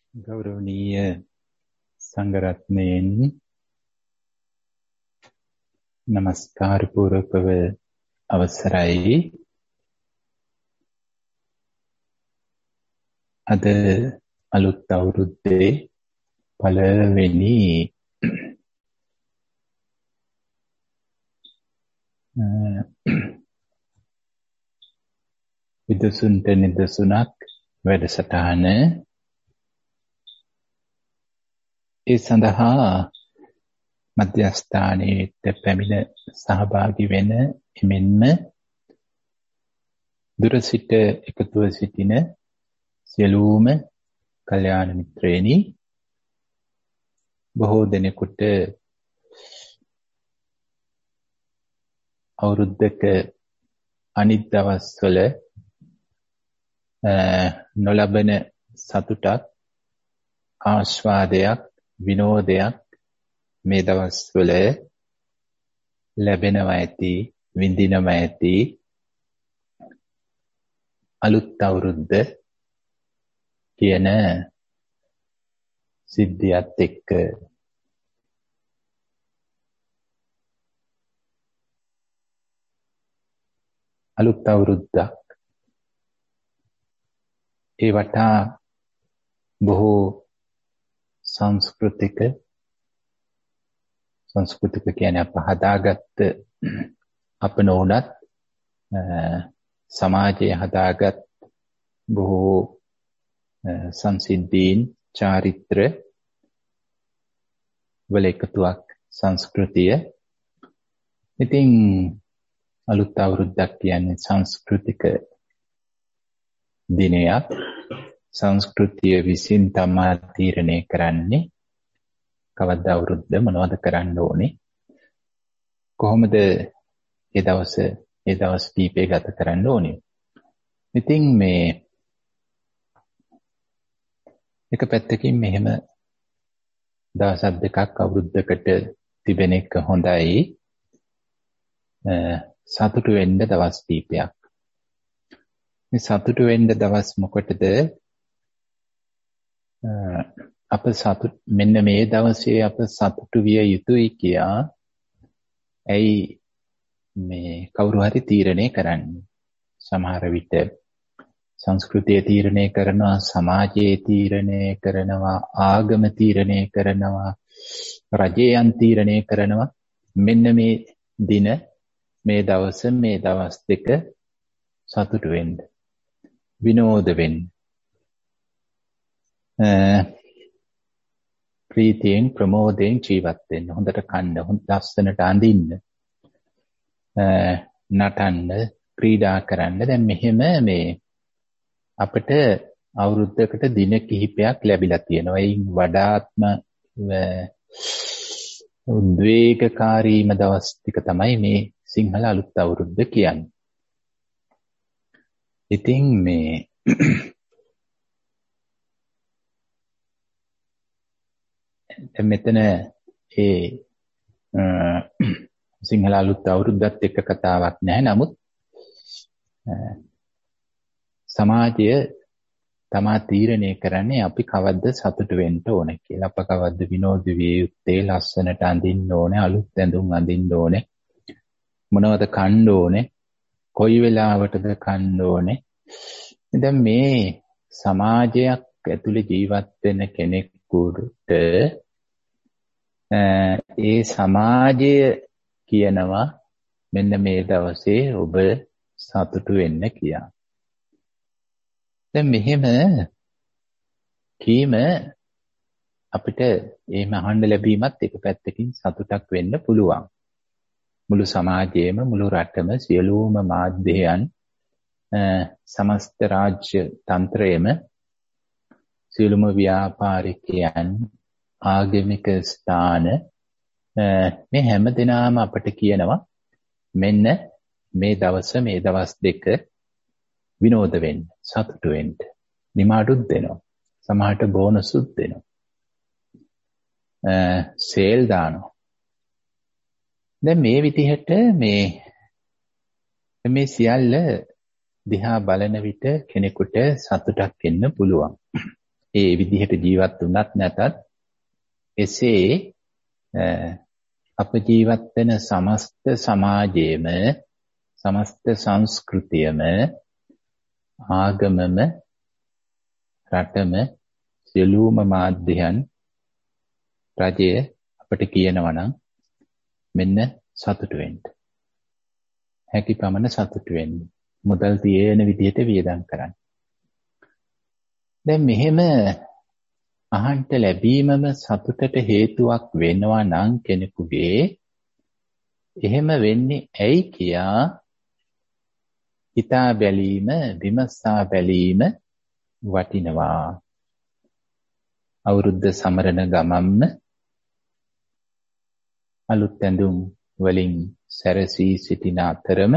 ගෞරවනීය සංඝරත්නයන් නමස්කාර පූර්වකව අවසරයි. අද අලුත් අවුරුද්දේ පළවෙනි විදසුන්ට නිදසුනක් වැඩසටහන ඒ සඳහා මධ්‍යස්ථානයේට පැමිණ සහභාගී වෙන එමෙන්ම දුර සිට එකතුව සිටින සියලුම කල්යාණ මිත්‍රයනි බොහෝ දෙනෙකුට අවුරුද්දක අනිත් දවස්වල නොලබන සතුටක් ආස්වාදයක් විනෝදයක් මේ දවස්වල ලැබෙනවා ඇති විඳිනවා ඇති අලුත් අවුරුද්ද කියන සිද්ධියත් එක්ක අලුත් අවුරුද්දක් ඒ වටා බොහෝ සංස්කෘතික කියන්නේ අප හදාගත්ත අප නොඋනත් සමාජයේ හදාගත් බොහෝ සංසිද්ධීන් චාරිත්‍ර වල එකතුවක් සංස්කෘතිය. ඉතින් අලුත් අවුරුද්දක් කියන්නේ සංස්කෘතික දිනයක්. සංස්කෘතිය විසින් තමා තීරණය කරන්නේ කවද අවුරුද්ද මොනවද කරන්න ඕනේ, කොහොමද ඒ දවස් කීපය ගත කරන්න ඕනේ. ඉතින් මේ එක පැත්තකින් මෙහෙම දවස් දෙකක් අවුරුද්දකට තිබෙන එක හොඳයි. සතුටු වෙන්න දවස් කීපයක්. මේ සතුටු වෙන්න දවස් මොකටද? අප මෙන්න මේ දවසේ අප සතුටු විය යුතුයි කියා ඇයි මේ කවුරු හරි තීරණය කරන්නේ? සමහර විට සංස්කෘතිය තීරණය කරනවා, සමාජයේ තීරණය කරනවා, ආගම තීරණය කරනවා, රජයන් තීරණය කරනවා. මෙන්න මේ දින, මේ දවස් දෙක සතුටු වෙන්න, විනෝද වෙන්න, ප්‍රීතියෙන් ප්‍රමෝදයෙන් ජීවත් වෙන්න, හොඳට කන්න, හොඳ ලස්සනට අඳින්න, නටන්න, ක්‍රීඩා කරන්න. දැන් මෙහෙම මේ අපිට අවුරුද්දකට දින කිහිපයක් ලැබිලා තියෙනවා. ඒයින් වඩාත්ම උද්වේගකාරීම දවස් ටික තමයි මේ සිංහල අලුත් අවුරුද්ද කියන්නේ. ඉතින් මේ මෙතන ඒ සිංහල අලුත් අවුරුද්දත් එක්ක කතාවක් නැහැ. නමුත් සමාජය තමා තීරණය කරන්නේ අපි කවද්ද සතුට වෙන්න ඕනේ කියලා. අප කවද්ද විනෝද විය යුත්තේ, ලස්සනට අඳින්න ඕනේ, අලුත් ඇඳුම් අඳින්න ඕනේ, මොනවද කන්න ඕනේ, කොයි වෙලාවටද කන්න ඕනේ. දැන් මේ සමාජයක් ඇතුලේ ජීවත් වෙන කෙනෙකුට ඒ සමාජය කියනවා මෙන්න මේ දවසේ ඔබ සතුටු වෙන්න කියලා. දැන් මෙහෙම කීම අපිට එහෙම අහන්න ලැබීමත් එක පැත්තකින් සතුටක් වෙන්න පුළුවන්. මුළු සමාජයේම, මුළු රටම, සියලුම මාධ්‍යයන්, සමස්ත රාජ්‍ය තන්ත්‍රයේම, සියලුම ව්‍යාපාරිකයන්, ආගමික ස්ථාන, මේ හැම දිනම අපට කියනවා මෙන්න මේ දවස් දෙක විනෝද වෙන්න, සතුටු වෙන්න. නිමාඩුත් දෙනවා. සමහරට බෝනසුත් දෙනවා. සේල් දානවා. දැන් මේ විදිහට මේ සියල්ල දිහා බලන විට කෙනෙකුට සතුටක් එන්න පුළුවන්. ඒ විදිහට ජීවත් වුණත් නැතත් එසේ අප ජීවත් වෙන සමස්ත සමාජයේම සමස්ත සංස්කෘතියම ආගමම රටම සියලුම මාධ්‍යයන් රජය අපට කියනවා නම් මෙන්න සතුටු වෙන්න. හැකි පමණ සතුටු වෙන්න. මුදල් තියෙන විදිහට වියදම් කරන්න. දැන් මෙහෙම අහන්ට ලැබීමම සතුටට හේතුවක් වෙනවා නම් කෙනෙකුගේ එහෙම වෙන්නේ ඇයි කියා හිතා බැලීම විමසා බැලීම වටිනවා. අවුරුද්ද සමරන ගමම්ම අලුත් ඇඳුම් වලින් සැරසී සිටින අතරම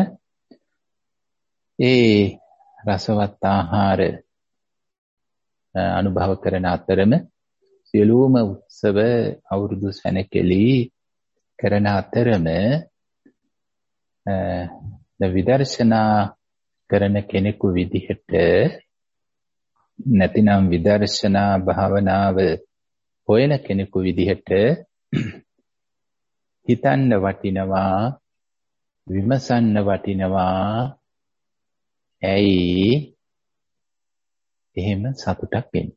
ඒ රසවත් ආහාර අනුභව කරන අතරම සියලුම උත්සව අවුරුදු සැනකෙළි කරන අතරම විදර්ශනා කරන කෙනෙකු විදිහට නැතිනම් විදර්ශනා භාවනාව හොයන කෙනෙකු විදිහට හිතන්න වටිනවා විමසන්න වටිනවා ඇයි එහෙම සතුටක් එන්නේ.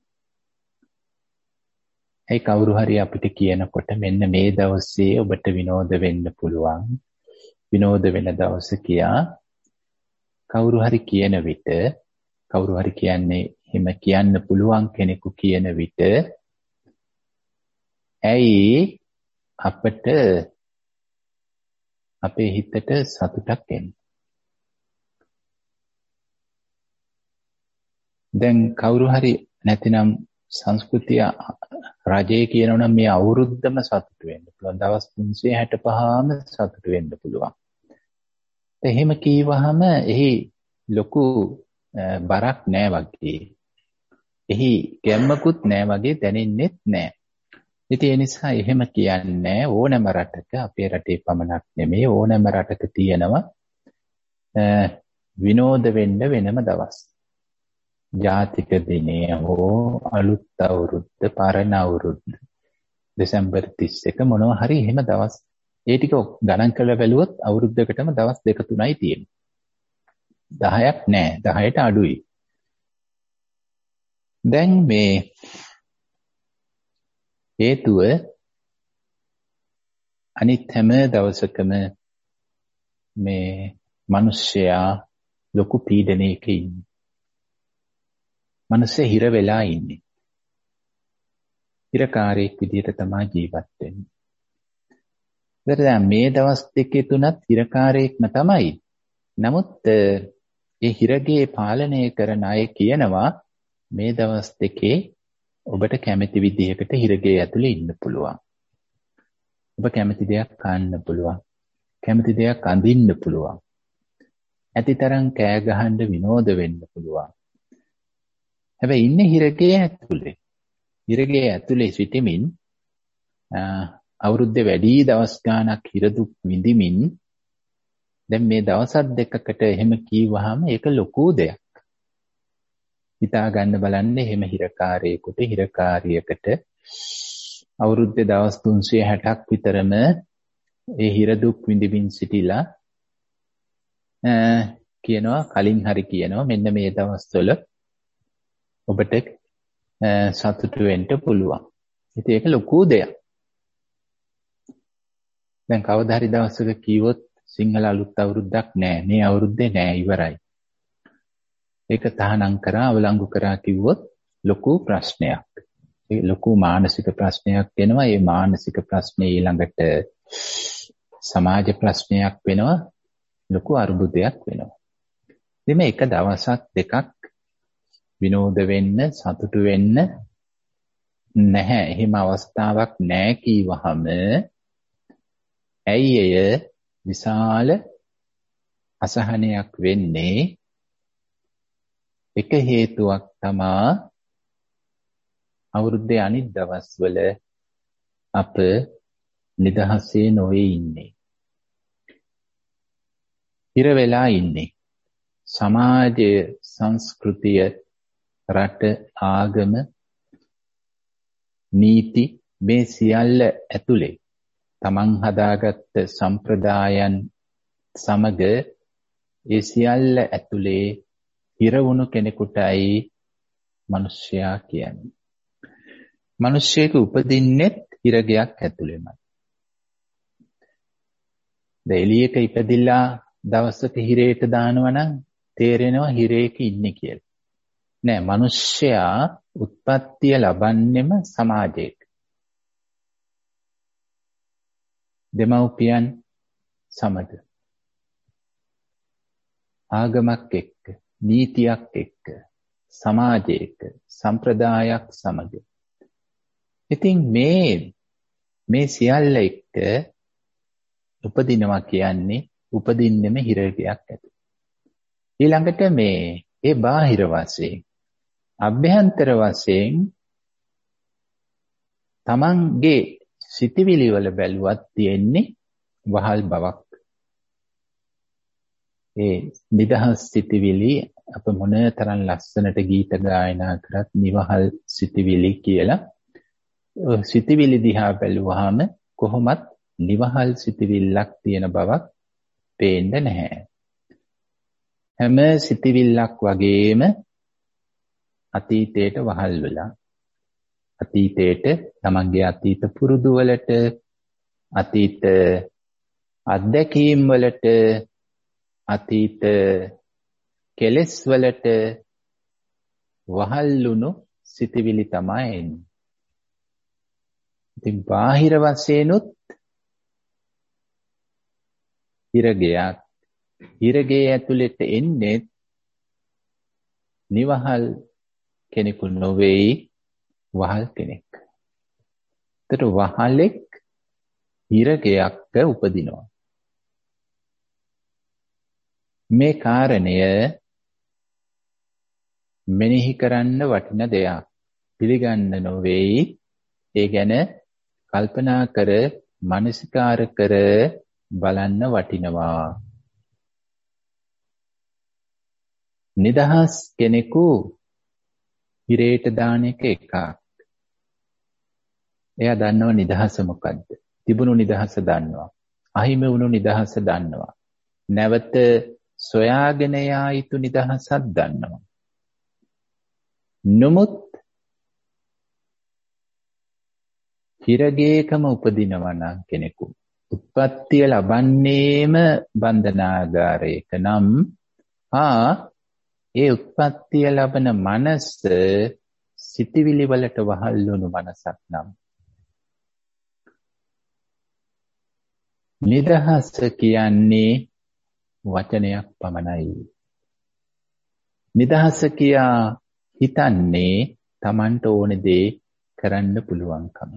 ඒ කවුරු හරි අපිට කියනකොට මෙන්න මේ දවසේ ඔබට විනෝද වෙන්න පුළුවන්. විනෝද වෙන දවස කියා කවුරු හරි කියන විට කවුරු හරි කියන්නේ එහෙම කියන්න පුළුවන් කෙනෙකු කියන විට ඇයි අපට අපේ හිතට සතුටක් එන්නේ. දැන් කවුරු හරි නැතිනම් සංස්කෘතිය රජයේ කියනවනම් මේ අවුරුද්දම සතුටු වෙන්න පුළුවන්. දවස් 365ම සතුටු වෙන්න පුළුවන්. එහෙම කීවහම එහි ලොකු බරක් නෑ වගේ. එහි ගැම්මකුත් නෑ වගේ දැනෙන්නෙත් නෑ. ඉතින් ඒ නිසා එහෙම කියන්නේ ඕනෑම රටක අපේ රටේ පමණක් නෙමෙයි ඕනෑම රටක තියෙනවා විනෝද වෙන්න වෙනම දවස්. ජාතික දිනය හෝ අලුත් අවුරුද්ද පරණ අවුරුද්ද දෙසැම්බර් 31 මොනවා හරි එහෙම දවස් ඒ ටික ගණන් කරලා බැලුවොත් අවුරුද්දකටම දවස් 2-3යි තියෙන්නේ. 10ක් නෑ 10ට අඩුයි. දැන් මේ හේතුව අනිත් හැම දවසකම මේ මිනිස්සයා ලොකු පීඩනයක ඉන්නේ. මනස හිර වෙලා ඉන්නේ. හිරකාරයෙක් විදිහට තමයි ජීවත් වෙන්නේ. දැන් මේ දවස් දෙකේ තුනත් හිරකාරයෙක්ම තමයි. නමුත් ඒ හිරගේ පාලනය කරන අය කියනවා මේ දවස් දෙකේ ඔබට කැමති විදිහකට හිරගේ ඇතුලේ ඉන්න පුළුවන්. ඔබ කැමති දෙයක් කන්න පුළුවන්. කැමති දෙයක් අඳින්න පුළුවන්. ඇතිතරම් කෑ ගහන්න විනෝද වෙන්න පුළුවන්. හැබැයි ඉන්නේ හිරගේ ඇතුලේ. හිරගේ ඇතුලේ සිටමින් අවුරුද්දේ වැඩි දවස් ගාණක් හිර දුක් විඳිමින් දැන් මේ දවස් දෙකකට එහෙම කීවහම ඒක ලොකු දෙයක්. හිතා ගන්න බලන්න එහෙම හිරකාරයෙකුට හිරකාරියකට අවුරුද්දේ දවස් 360ක් විතරම ඒ හිර දුක් විඳින්න සිටිලා කියනවා කලින් හරි කියනවා මෙන්න මේ දවස්වල ඔබට සතුටු වෙන්න පුළුවන්. ඉතින් ඒක ලොකු දෙයක්. දැන් කවදා හරි දවසක කිව්වොත් සිංහල අලුත් අවුරුද්දක් නෑ. මේ අවුරුද්දේ නෑ ඉවරයි. ඒක තහනම් කරා අවලංගු කරා කිව්වොත් ලොකු ප්‍රශ්නයක්. ඒ ලොකු මානසික ප්‍රශ්නයක් වෙනවා. ඒ මානසික ප්‍රශ්නේ ඊළඟට සමාජ ප්‍රශ්නයක් වෙනවා. ලොකු අරුබුදයක් වෙනවා. ඉතින් මේක දවසක් දෙකක් විනෝද වෙන්න සතුටු වෙන්න නැහැ. එහෙම අවස්ථාවක් නැහැ කීවහම ඇයි එය විශාල අසහනයක් වෙන්නේ? එක හේතුවක් තමා අවුරුද්දේ අනිත් දවස්වල අප නිදහසේ නොවේ ඉන්නේ. හිර වෙලා ඉන්නේ. සමාජය, සංස්කෘතිය, රට, ආගම නීති මේ සියල්ල ඇතුලේ තමන් හදාගත්ත සම්ප්‍රදායන් සමග ඒ සියල්ල ඇතුලේ හිරවුණු කෙනෙකුටයි මිනිසයා කියන්නේ. මිනිසෙක උපදින්නෙත් හිරගයක් ඇතුලේමයි. එළියක ඉපදිලා දවසක හිරේට දානවා නම් තේරෙනවා හිරේක ඉන්නේ කියලා. නෑ, මිනිසයා උත්පත්තිය ලබන්නෙම සමාජයක. දෙමව්පියන් සමග, ආගමක් එක්ක, නීතියක් එක්ක, සමාජයක, සම්ප්‍රදායක් සමග. ඉතින් මේ සියල්ල එක්ක උපදිනවා කියන්නේ උපදින්නෙම හිරගයක් ඇතුළේ. ඊළඟට ඒ බාහිර වශයෙන්, අභ්‍යන්තර වශයෙන් තමන්ගේ සිතිවිලි වල බැලුවත් තියෙන්නේ වහල් බවක්. ඒ නිදහස් සිතිවිලි අප මොනතරම් ලස්සනට ගීත ගායනා කරත් නිවහල් සිතිවිලි කියලා. සිතිවිලි දිහා බැලුවාම කොහොමත් නිවහල් සිතිවිල්ලක් තියෙන බවක් පේන්නේ නැහැ. හැම සිතිවිල්ලක් වගේම අතීතයට වහල් වෙලා, අතීතයට තමන්ගේ අතීත පුරුදු වලට, අතීත අත්දැකීම් වලට, අතීත කෙලෙස් වලට වහල්ුණු සිතිවිලි තමයි එන්නේ. ඉතින් බාහිර වශයෙන්ුත් හිරගයක්, හිරගේ ඇතුළට එන්නේ නිවහල් කෙනෙකු නොවේයි, වහල් කෙනෙක්. ඒතර වහලෙක් හිරගයක්ක උපදිනවා. මේ කාරණය මෙනෙහි කරන්න වටින දෙයක්. පිළිගන්න නොවේයි, ඒ ගැන කල්පනා කර, මනසිකාර කර බලන්න වටිනවා. නිදහස් කෙනෙකු හිරේට දාන එකක්. එයා දන්නව නිදහස මොකද්ද? තිබුණු නිදහස දන්නවා. අහිමි වුණු නිදහස දන්නවා. නැවත සොයාගෙන යා යුතු නිදහසක් දන්නවා. නමුත් හිරගේකම උපදිනවා නම් කෙනෙකු උත්පත්තිය ලබන්නේම බන්ධනාගාරයක නම් ඒ උත්පත්තිය ලබන මනස සිතිවිලි වලට වහල් වුණු මනසක් නම් නිදහස කියන්නේ වචනයක් පමණයි. නිදහස කියා හිතන්නේ Tamanට ඕන දේ කරන්න පුළුවන්කම.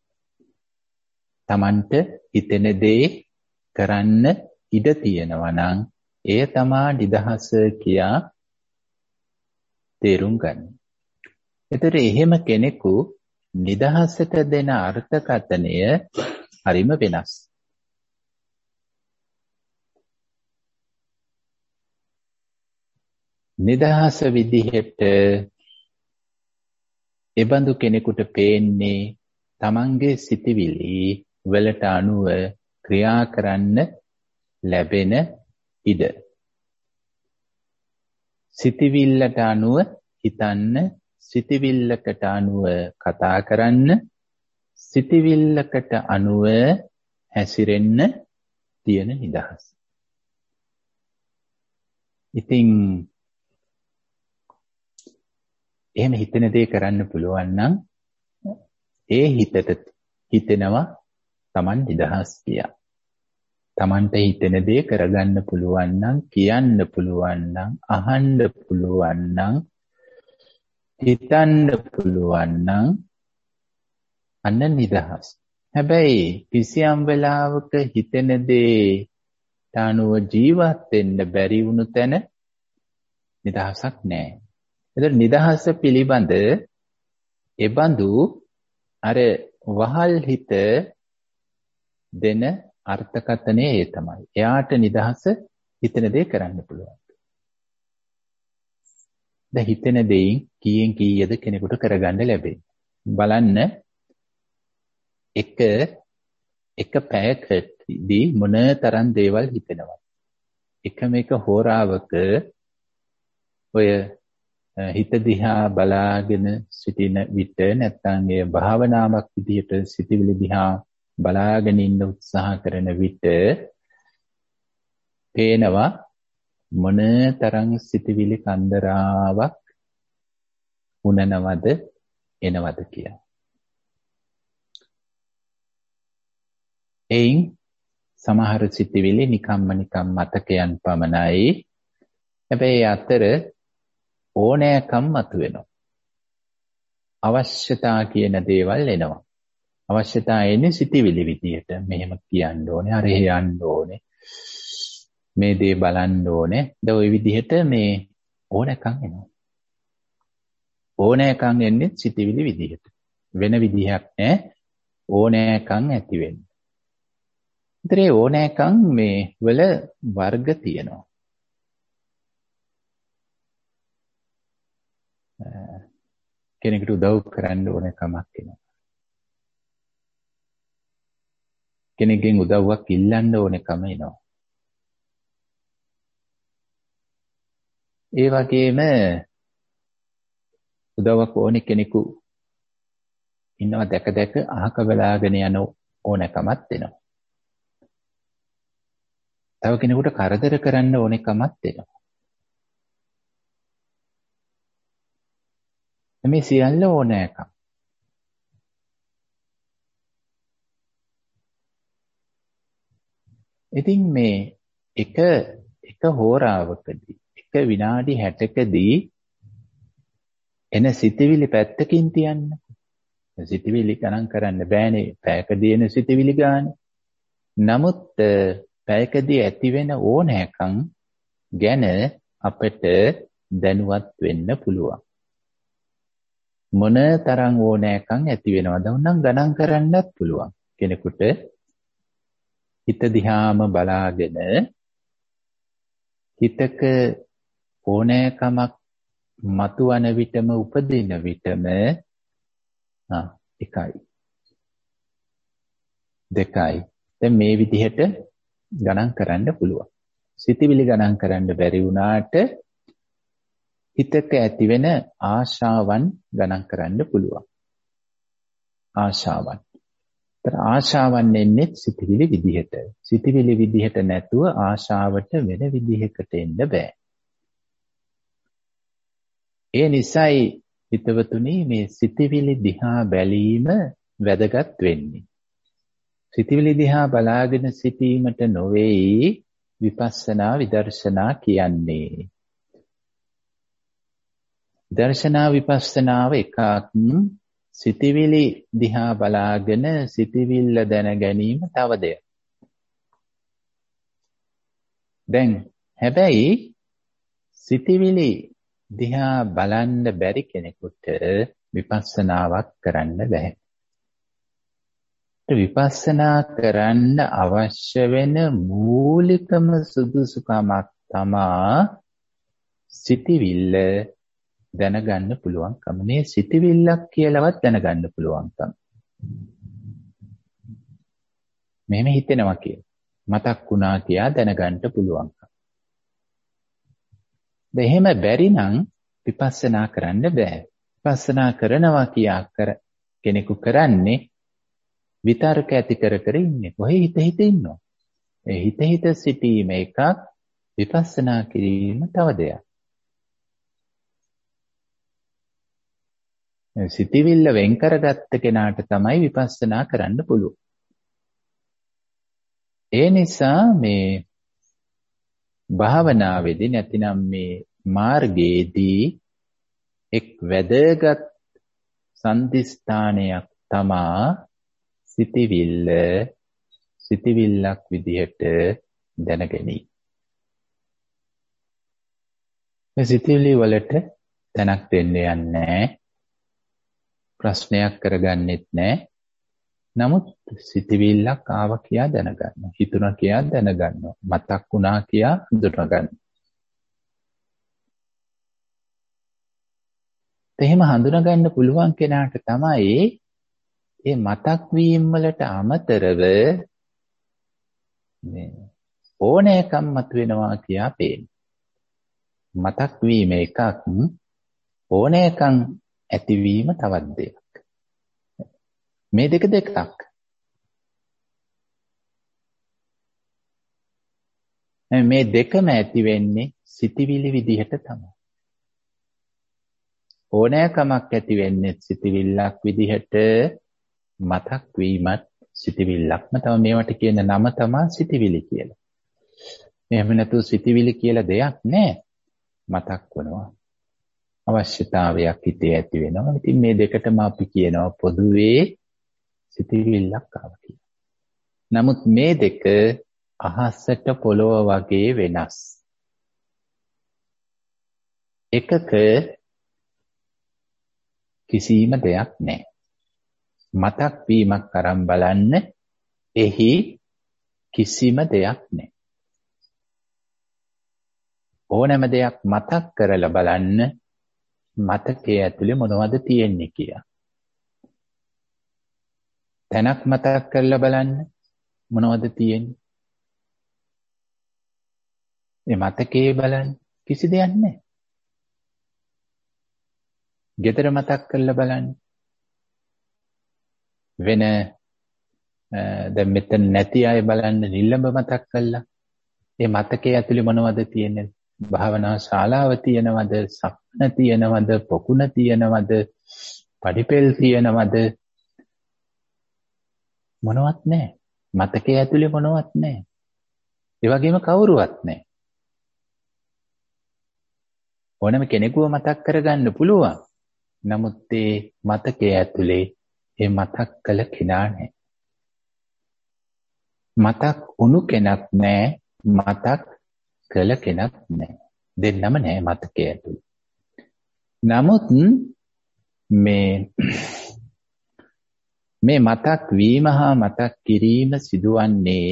Tamanට හිතෙන දේ කරන්න ඉඩ තියෙනවා නම් එය තමා නිදහස කියා තේරුම් ගන්න. ඒතර එහෙම කෙනෙකු නිදහසට දෙන අර්ථකථනය හරිම වෙනස්. නිදහස විදිහට එබඳු කෙනෙකුට පේන්නේ තමන්ගේ සිතිවිලි වලට අනුව ක්‍රියා කරන්න ලැබෙන ඉඩ. සිතිවිල්ලට අනුව හිතන්න, සිතිවිල්ලකට අනුව කතා කරන්න, සිතිවිල්ලකට අනුව හැසිරෙන්න තියෙන නිදහස. ඉතින් එහෙම හිතෙන දේ කරන්න පුළුවන් නම් ඒ හිතට හිතෙනවා Taman නිදහස් කියා. Tamanට හිතෙන දේ කරගන්න පුළුවන් නම්, කියන්න පුළුවන් නම්, අහන්න පුළුවන් නම්, හිතන්න පුළුවන් නම් අන්න නිදහස්. හැබැයි කිසියම් වෙලාවක හිතෙන දේ අනුව ජීවත් වෙන්න බැරි වුණු තැන නිදහසක් නැහැ. එතකොට නිදහස පිළිබඳ එබඳු අර වහල් හිත දෙන අර්ථකථනය ඒ තමයි. එයාට නිදහස හිතෙන දේ කරන්න පුළුවන්. දැන් හිතෙන දෙයින් කීයෙන් කීයද කෙනෙකුට කරගන්න ලැබෙන්නේ. බලන්න එක පැයකදී මොන තරම් දේවල් හිතෙනවද? එකම එක හෝරාවක ඔය හිත දිහා බලාගෙන සිටින විට නැත්නම් ඒ භාවනාවක් විදිහට සිටිවිලි දිහා බලාගෙන ඉන්න උත්සාහ කරන විට පේනවා මොන තරම් සිටිවිලි කන්දරාවක් උනනවද එනවද කියලා. එයින් සමහර සිටිවිලි නිකම් මතකයන් පමණයි. හැබැයි අතර ඕනෑකම් මතුවෙනවා. අවශ්‍යතා කියන දේවල් එනවා. අවශ්‍යතා එන්නේ සිටිවිලි විදියට. මෙහෙම කියන්න ඕනේ, අර යන්න ඕනේ. මේ දේ බලන්න ඕනේ. දැන් ওই විදිහට මේ ඕනෑකම් එනවා. ඕනෑකම් එන්නේ සිටිවිලි විදියට. වෙන විදිහක් නැහැ. ඕනෑකම් ඇති වෙන්නේ. ඉතින් ඕනෑකම් මේ වල වර්ග තියෙනවා. කෙනෙකුට උදව් කරන්න ඕන කමක් එනවා. කෙනෙක්ගෙන් උදව්වක් ඉල්ලන්න ඕනකම එනවා. ඒ වගේම උදව්වක් ඕනේ කෙනෙකු ඉන්නවා දැක අහක බලාගෙන යන ඕනකමත් එනවා. තව කෙනෙකුට කරදර කරන්න ඕනකමත් එනවා. මේ සියල්ල ඕනෑකම්. ඉතින් මේ එක හෝරාවකදී එක විනාඩි 60කදී එන සිතවිලි පැත්තකින් තියන්න. සිතවිලි ගණන් කරන්න බෑනේ පැයකදී එන සිතවිලි ගන්න. නමුත් පැයකදී ඇති වෙන ඕනෑකම් ගැන අපිට දැනුවත් වෙන්න පුළුවන්. මොන තරම් ඕනෑකම් ඇති වෙනවද උනම් ගණන් කරන්නත් පුළුවන්. කෙනෙකුට හිත දිහාම බලාගෙන හිතක ඕනෑකමක් මතුවන විටම උපදින විටම 1යි 2යි දැන් මේ විදිහට ගණන් කරන්න පුළුවන්. සිතිවිලි ගණන් කරන්න බැරි වුණාට හිතක ඇති වෙන ආශාවන් ගණන් කරන්න පුළුවන්. ආශාවන්. ආශාවන් එන්නේ සිතිවිලි විදිහට. සිතිවිලි විදිහට නැතුව ආශාවට වෙන විදිහකට එන්න බෑ. ඒ නිසායි හිතවතුනි මේ සිතිවිලි දිහා බැලීම වැදගත් වෙන්නේ. සිතිවිලි දිහා බලාගෙන සිටීමට නොවේයි විපස්සනා විදර්ශනා කියන්නේ. දර්ශනා විපස්සනාව එකක්. සිතිවිලි දිහා බලාගෙන සිතිවිල්ල දැන ගැනීම තව දෙයක්. දැන් හැබැයි සිතිවිලි දිහා බලන්න බැරි කෙනෙකුට විපස්සනාවක් කරන්න බෑ. විපස්සනා කරන්න අවශ්‍ය වෙන මූලිකම සුදුසුකමක් තමා සිතිවිල්ල දැනගන්න පුළුවන්කම. මේ සිතිවිල්ලක් කියලාවත් දැනගන්න පුළුවන්කම. මෙහෙම හිතෙනවා කියලා. මතක් වුණා කියලා දැනගන්න පුළුවන්කම. එහෙම බැරි නම් විපස්සනා කරන්න බෑ. විපස්සනා කරනවා කියා කෙනෙකු කරන්නේ විතර්ක ඇති කර ඉන්නේ. කොහේ හිත ඉන්නවා. ඒ හිත සිටීම එකක්, විපස්සනා කිරීම තව දෙයක්. සිතිවිල්ල වෙන් කරගත්ත කෙනාට තමයි විපස්සනා කරන්න පුළුවන්. ඒ නිසා මේ භාවනාවේදී නැතිනම් මේ මාර්ගයේදී එක් වැදගත් සම්දිස්ථානයක් තමා සිතිවිල්ලක් විදිහට දැනගැනීම. මේ සිතිවිලි වලට තැනක් දෙන්න යන්නේ ප්‍රශ්නයක් කරගන්නෙත් නැහැ. නමුත් සිතිවිල්ලක් ආව කියා දැනගන්න. හිතුණා කියා දැනගන්න. මතක් වුණා කියා හඳුනගන්න. එහෙම හඳුනගන්න පුළුවන් කෙනාට තමයි ඒ මතක් වීම වලට අමතරව මේ ඕනෑකම් මතුවෙනවා කියා පේනවා. මතක් වීම එකක්, ඕනෑකම් ඇතිවීම තවත් දෙයක්. මේ දෙක දෙකක්. මේ දෙකම ඇති වෙන්නේ සිතිවිලි විදිහට තමයි. ඕනෑකමක් ඇති වෙන්නේ සිතිවිල්ලක් විදිහට, මතක් වීමත් සිතිවිල්ලක්ම තමයි. මේවට කියන නම තමයි සිතිවිලි කියලා. එහෙම නැතු සිතිවිලි කියලා දෙයක් නැහැ. මතක් වෙනවා. අවශ්‍යතාවයක් හිතේ ඇති වෙනවා. ඉතින් මේ දෙකටම අපි කියනවා පොදුවේ සිතිවිල්ලක් ආවා කියලා. නමුත් මේ දෙක අහසට පොළොව වගේ වෙනස්. එකක කිසිම දෙයක් නැහැ. මතක් වීමක් අරන් බලන්න, එහි කිසිම දෙයක් නැහැ. ඕනෑම දෙයක් මතක් කරලා බලන්න, මතකයේ ඇතුලේ මොනවද තියෙන්නේ කියලා. තැනක් මතක් කරලා බලන්න, මොනවද තියෙන්නේ? මේ මතකයේ බලන්න කිසි දෙයක් නැහැ. ගෙදර මතක් කරලා බලන්න. වෙන දැන් මෙතන නැති අය බලන්න නිල්ලඹ මතක් කළා. ඒ මතකයේ ඇතුලේ මොනවද තියෙන්නේ? භාවනා ශාලාව තියෙනවද? සක්න තියෙනවද? පොකුණ තියෙනවද? පඩිපෙල් තියෙනවද? මොනවත් නැහැ. මතකයේ ඇතුලේ මොනවත් නැහැ. ඒ වගේම කවුරුවත් නැහැ. ඕනම කෙනෙකුව මතක් කරගන්න පුළුවන්. නමුත් ඒ මතකයේ ඇතුලේ ඒ මතක් කළ කෙනා නැහැ. මතක් වුණු කෙනක් නැහැ, මතක් කළ කෙනක් නැහැ. දෙන්නම නැහැ මතකයේ ඇතුලේ. නමුත් මේ මතක් වීම හා මතක් කිරීම සිදුවන්නේ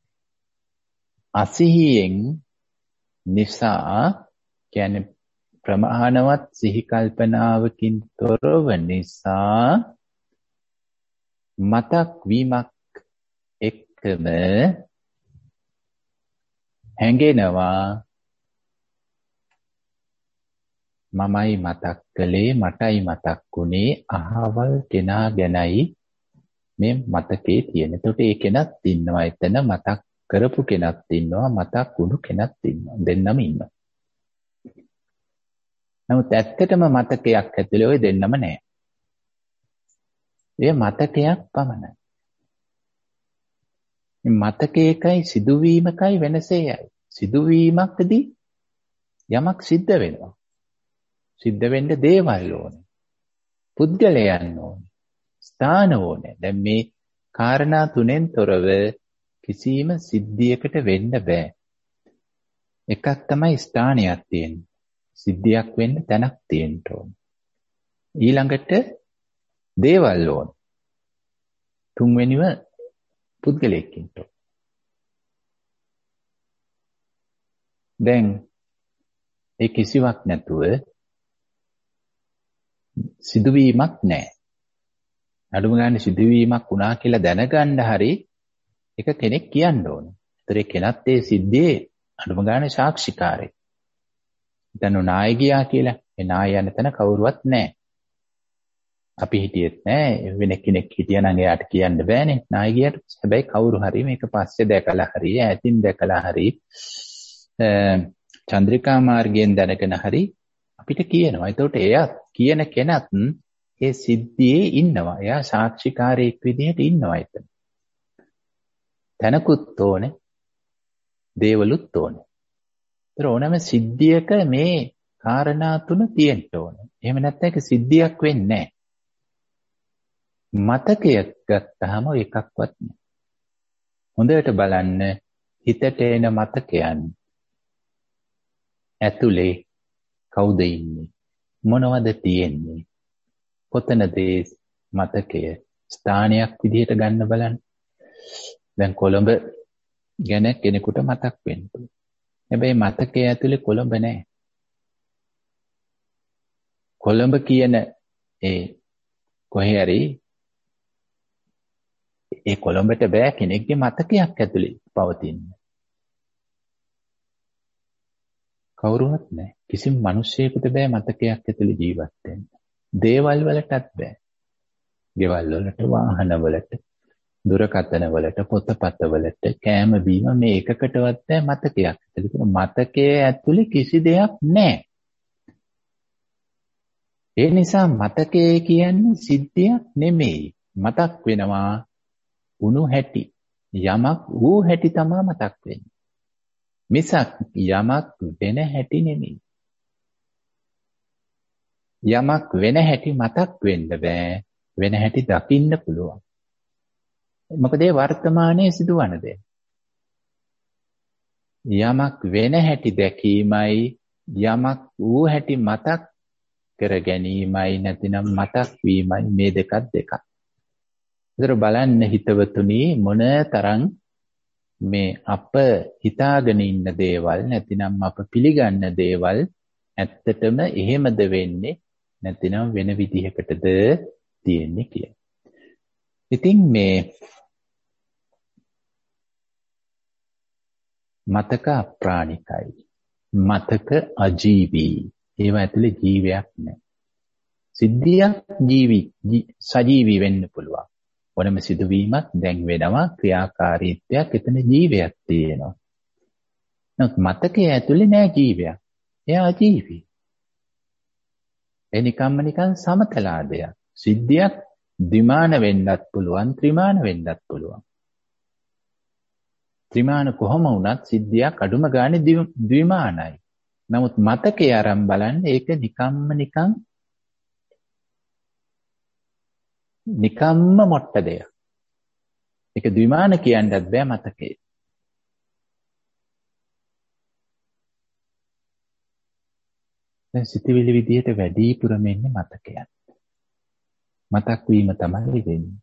අසිහියෙන් නිසා, කියන්නේ ප්‍රමාණවත් සිහි කල්පනාවකින් තොරව නිසා මතක් වීමක් එක්කම හැඟෙනවා මමයි මතක් කළේ, මටයි මතක් වුණේ, අහවල් කෙනා ගැනයි මේ මතකේ තියෙන. එතකොට ඒ කෙනත් ඉන්නවා එතන, මතක් කරපු කෙනත් ඉන්නවා, මතක් වුණු කෙනත් ඉන්නවා. දෙන්නම ඉන්නවා. නමුත් ඇත්තටම මතකයක් ඇතුලේ ওই දෙන්නම නැහැ. ඒ මතකයක් පමණයි. මතකයකයි සිදුවීමකයි වෙනසෙයි. සිදුවීමකදී යමක් සිද්ධ වෙනවා. සිද්ධ වෙන්න දේවල් ඕනේ. පුද්ගලයන් ඕනේ. ස්ථාන ඕනේ. දැන් මේ කාරණා තුනෙන් තොරව කිසිම සිද්ධියකට වෙන්න බෑ. එකක් තමයි ස්ථානයක් තියෙන්නේ. සිද්ධියක් වෙන්න තැනක් තියෙන්න ඕනේ. ඊළඟට දේවල් ඕනේ. තුන්වෙනිව පුද්ගලයෙක් ඉන්න ඕනේ. දැන් ඒ කිසිවක් නැතුව සිදුවීමක් නැහැ. අඩුම ගානේ සිදුවීමක් වුණා කියලා දැනගන්න හරි එක කෙනෙක් කියන්න ඕනේ. ඒතර ඒ කෙනත් ඒ සිද්ධියේ අඩුම ගානේ සාක්ෂිකාරයෙක්. දැන් නාය ගියා කියලා ඒ නාය යන තැන කවුරුවත් නැහැ. අපි හිටියෙත් නැහැ. වෙන කෙනෙක් හිටියනම් එයාට කියන්න බෑනේ නාය ගියට. හැබැයි කවුරු හරි මේක පස්සේ දැකලා හරි ඈතින් දැකලා හරි චන්ද්‍රිකා මාර්ගයෙන් දැනගෙන හරි අපිට කියනවා. ඒතකොට එයා කියන කෙනත් ඒ සිද්ධියේ ඉන්නවා. එයා සාක්ෂිකාරයෙක් විදිහට ඉන්නවා එතන. තනකුත් ඕනේ, දේවලුත් ඕනේ. ඒතර ඕනෑම සිද්ධියක මේ කාරණා තුන තියෙන්න ඕනේ. එහෙම නැත්නම් ඒක සිද්ධියක් වෙන්නේ නැහැ. මතකයක් ගත්තාම එකක්වත් නැහැ. හොඳට බලන්න හිතට එන මතකයන් ඇතුලේ කවුද ඉන්නේ? මොනවද තියෙන්නේ? කොතනද මතකය ස්ථානයක් විදිහට ගන්න බලන්න. දැන් කොළඹ ගැන කෙනෙකුට මතක් වෙන්න පුළුවන්. හැබැයි මතකයේ ඇතුලේ කොළඹ නැහැ. කොළඹ කියන ඒ කොහේ හරි ඒ කොළඹට බෑ කෙනෙක්ගේ මතකයක් ඇතුලේ පවතින්න. කවුරුවත් නැහැ. කිසිම මිනිසෙකුට බෑ මතකයක් ඇතුලේ ජීවත් වෙන්න. දේවල් වලටත් බෑ. ගෙවල් වලට, වාහන වලට, දුරකථන වලට, පොතපත වලට, කෑම බීම මේ එකකටවත් බෑ මතකයක් ඇතුලේ. මතකයේ ඇතුලේ කිසි දෙයක් නැහැ. ඒ නිසා මතකය කියන්නේ සිද්ධියක් නෙමෙයි. මතක් වෙනවා උණු හැටි. යමක් වූ හැටි තමයි මතක් වෙන්නේ. මිසක් යමක් වෙන හැටි නෙමෙයි. යමක් වෙන හැටි මතක් වෙන්න බෑ. වෙන හැටි දකින්න පුළුවන්. මොකද ඒ වර්තමානයේ සිදුවන දේ. යමක් වෙන හැටි දැකීමයි යමක් වූ හැටි මතක් කර ගැනීමයි නැතිනම් මතක් වීමයි මේ දෙකක් දෙකක්. ඒතර බලන්න හිතවතුනි මොන තරම් මේ අප හිතාගෙන ඉන්න දේවල් නැතිනම් අප පිළිගන්න දේවල් ඇත්තටම එහෙමද වෙන්නේ නැතිනම් වෙන විදිහකටද තියෙන්නේ කියලා. ඉතින් මේ මතක අප්‍රාණිකයි. මතක අජීවී. ඒවා ඇතුලේ ජීවයක් නැහැ. සිද්ධියක් සජීවී වෙන්න පුළුවන්. ඕනම සිදුවීමක් දැන් වෙනවා ක්‍රියාකාරීත්වයක් එතන ජීවයක් තියෙනවා. නමුත් මතකයේ ඇතුලේ නෑ ජීවයක්. එයා අජීවී. ඒ නිකන් සමතලාදයක්. සිද්ධියක් ද්විමාන වෙන්නත් පුළුවන් ත්‍රිමාන වෙන්නත් පුළුවන්. ත්‍රිමාන කොහොම වුණත් සිද්ධියක් අඩුම ගානේ ද්විමානයි. නමුත් මතකයේ අරන් බලන්න ඒක නිකම්ම මොට්ට දෙයක්. ඒක ද්විමාන කියන්නත් බෑ මතකේ. දැන් සිතිවිලි විදියට වැඩිපුරම එන්නේ මතකයන්. මතක් වීම තමයි වෙන්නේ.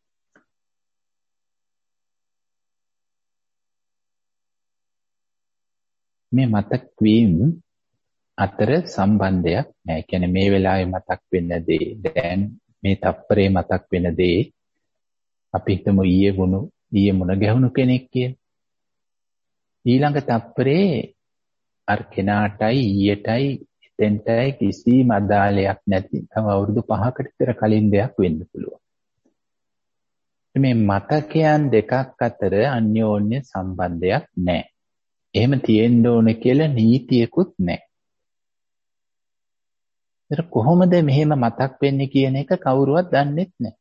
මේ මතක් වීම අතර සම්බන්ධයක් නැහැ. කියන්නේ මේ වෙලාවේ මතක් වෙන දේ දැන් මේ තප්පරේ මතක් වෙන දේ අපි හිතමු ඊයේ මුණ ගැහුණු කෙනෙක් කියලා. ඊළඟ තප්පරේ අර කෙනාටයි ඊයටයි එතෙන්ටයි කිසිම අදාළයක් නැති තව අවුරුදු 5කට විතර කලින් දෙයක් වෙන්න පුළුවන්. මේ මතකයන් දෙකක් අතර අන්‍යෝන්‍ය සම්බන්ධයක් නැහැ. එහෙම තියෙන්න ඕන කියලා නීතියකුත් නැහැ. ඒක කොහොමද මෙහෙම මතක් වෙන්නේ කියන එක කවුරුවත් දන්නෙත් නැහැ.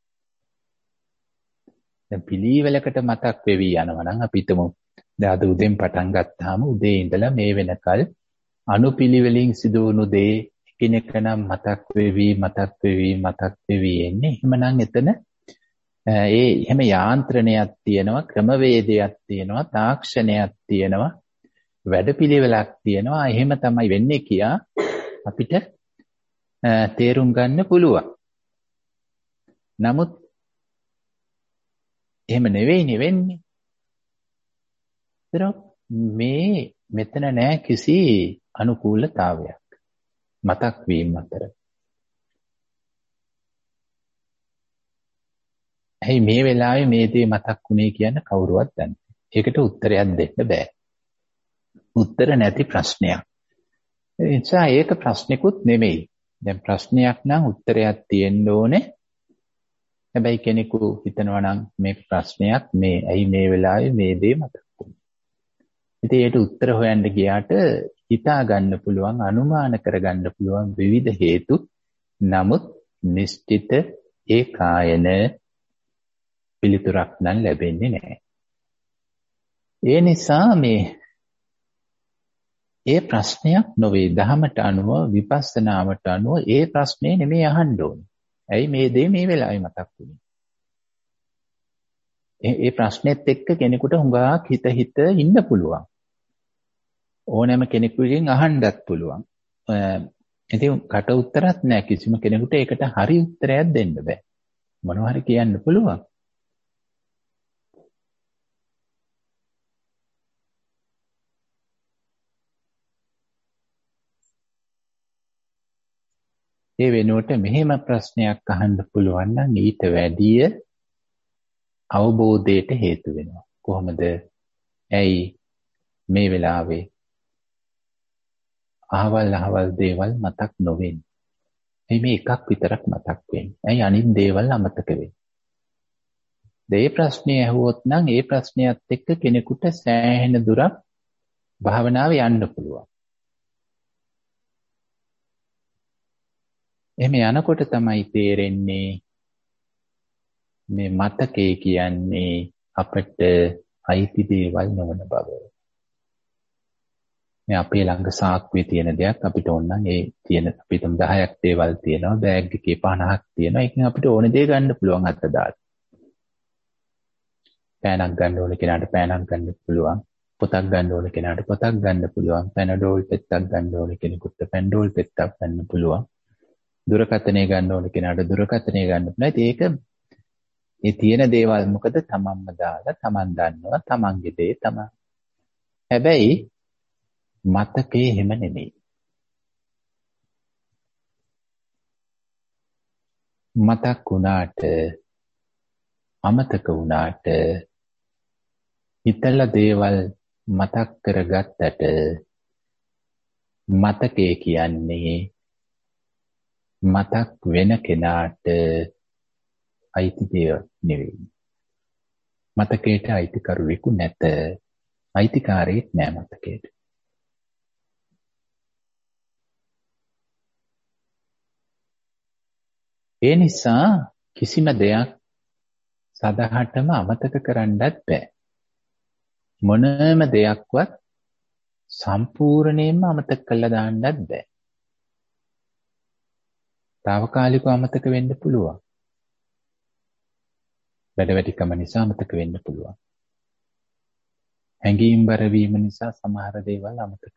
දැන් පිළිවෙලකට මතක් වෙවි යනවා නම් අපි හිතමු දැන් අද උදෙන් පටන් ගත්තාම උදේ ඉඳලා මේ වෙනකල් අනුපිළිවෙලින් සිදුවුණු දේ එකිනෙක නම් මතක් වෙවි එන්නේ. එහෙමනම් එතන එහෙම යාන්ත්‍රණයක් තියෙනවා, ක්‍රමවේදයක් තියෙනවා, තාක්ෂණයක් තියෙනවා, වැඩපිළිවෙලක් තියෙනවා. එහෙම තමයි වෙන්නේ කියා අපිට තේරුම් ගන්න පුළුවන්. නමුත් එහෙම නෙවෙයිනේ වෙන්නේ. මෙතන නෑ කිසි අනුකූලතාවයක් මතක් වීම අතර. ඇයි මේ වෙලාවේ මේ දේ මතක් වුණේ කියන කවුරුවත් දන්නේ. ඒකට උත්තරයක් දෙන්න බෑ. උත්තර නැති ප්‍රශ්නයක්. ඒ නිසා ඒක ප්‍රශ්නිකුත් නෙමෙයි. දැන් ප්‍රශ්නයක් නම් උත්තරයක් තියෙන්න ඕනේ. හැබැයි කෙනෙකු හිතනවා නම් මේක ප්‍රශ්නයක් ඇයි මේ වෙලාවේ මේ දේ මතක් වුනේ. ඉතින් ඒකට උත්තර හොයන්න ගියාට හිතා ගන්න පුළුවන්, අනුමාන කරගන්න පුළුවන් විවිධ හේතු. නමුත් නිශ්චිත ඒකායන පිළිතුරක් නම් ලැබෙන්නේ නැහැ. ඒ නිසා ඒ ප්‍රශ්නයක් නොවේ. දහමට අනුව විපස්සනාවට අනුව ඒ ප්‍රශ්නේ නෙමෙයි අහන්න ඕනේ. ඇයි මේ දේ මේ වෙලාවේ මතක් වුනේ? ඒ ප්‍රශ්නෙත් එක්ක කෙනෙකුට හුඟක් හිත ඉන්න පුළුවන්. ඕනෑම කෙනෙකුගෙන් අහන්නත් පුළුවන්. ඉතින් කට උත්තරත් නැහැ. කිසිම කෙනෙකුට ඒකට හරි උත්තරයක් දෙන්න බෑ. මොනවා හරි කියන්න පුළුවන්. ඒ වෙනුවට මෙහෙම ප්‍රශ්නයක් අහන්න පුළුවන් නම් ඊට වැඩිය අවබෝධයට හේතු වෙනවා. කොහොමද? ඇයි මේ වෙලාවේ අහවල් දේවල් මතක් නොවෙන්නේ? ඇයි මේ එකක් විතරක් මතක් වෙන්නේ? ඇයි අනිත් දේවල් අමතක වෙන්නේ? මේ ප්‍රශ්නේ ඇහුවොත් නම් ඒ ප්‍රශ්නයත් එක්ක කෙනෙකුට සෑහෙන දුරක් භාවනාවේ යන්න පුළුවන්. එහෙම යනකොට තමයි තේරෙන්නේ මේ මතකේ කියන්නේ අපට අයිති දේවල් නොවන බව. මේ අපේ ළඟ සාක්කුවේ තියෙන දෙයක් අපිට ඕන නම් ඒ තියෙන අපිට 10ක් දේවල් තියෙනවා, බෑග් එකේ 50ක් තියෙනවා. ඒකෙන් අපිට ඕන දේ ගන්න පුළුවන් අත දාලා. පෑනක් ගන්න ඕන කෙනාට පෑනක් ගන්න පුළුවන්. පොතක් ගන්න ඕන කෙනාට පොතක් ගන්න පුළුවන්. පැනඩෝල් පෙත්තක් ගන්න ඕන කෙනෙකුට පැනඩෝල් පෙත්තක් ගන්න පුළුවන්. දුරකථනය ගන්න ඕන කෙනාට දුරකථනය ගන්න පුළුවන්. ඒක ඒ තියෙන දේවල් මොකද තමන්ම දාලා තමන් දන්නවා තමන්ගේ දේ තමයි. හැබැයි මතකේ එහෙම නෙමෙයි. මතක් වුණාට අමතක වුණාට හිතලා දේවල් මතක් කරගත්තට මතකේ කියන්නේ මතක් වෙන කෙනාට අයිති දේවල් නෙවෙයි. මතකයට අයිතිකරුවෙකු නැත. අයිතිකාරයෙක් නෑ මතකයට. ඒ නිසා කිසිම දෙයක් සදහටම අමතක කරන්නත් බෑ. මොනම දෙයක්වත් සම්පූර්ණයෙන්ම අමතක කරලා දාන්නත් බෑ. తాවකාලිකව අමතක වෙන්න පුළුවන්. වැඩවැටිකම නිසා අමතක වෙන්න පුළුවන්. හැඟීම් බර වීම නිසා සමහර දේවල් අමතක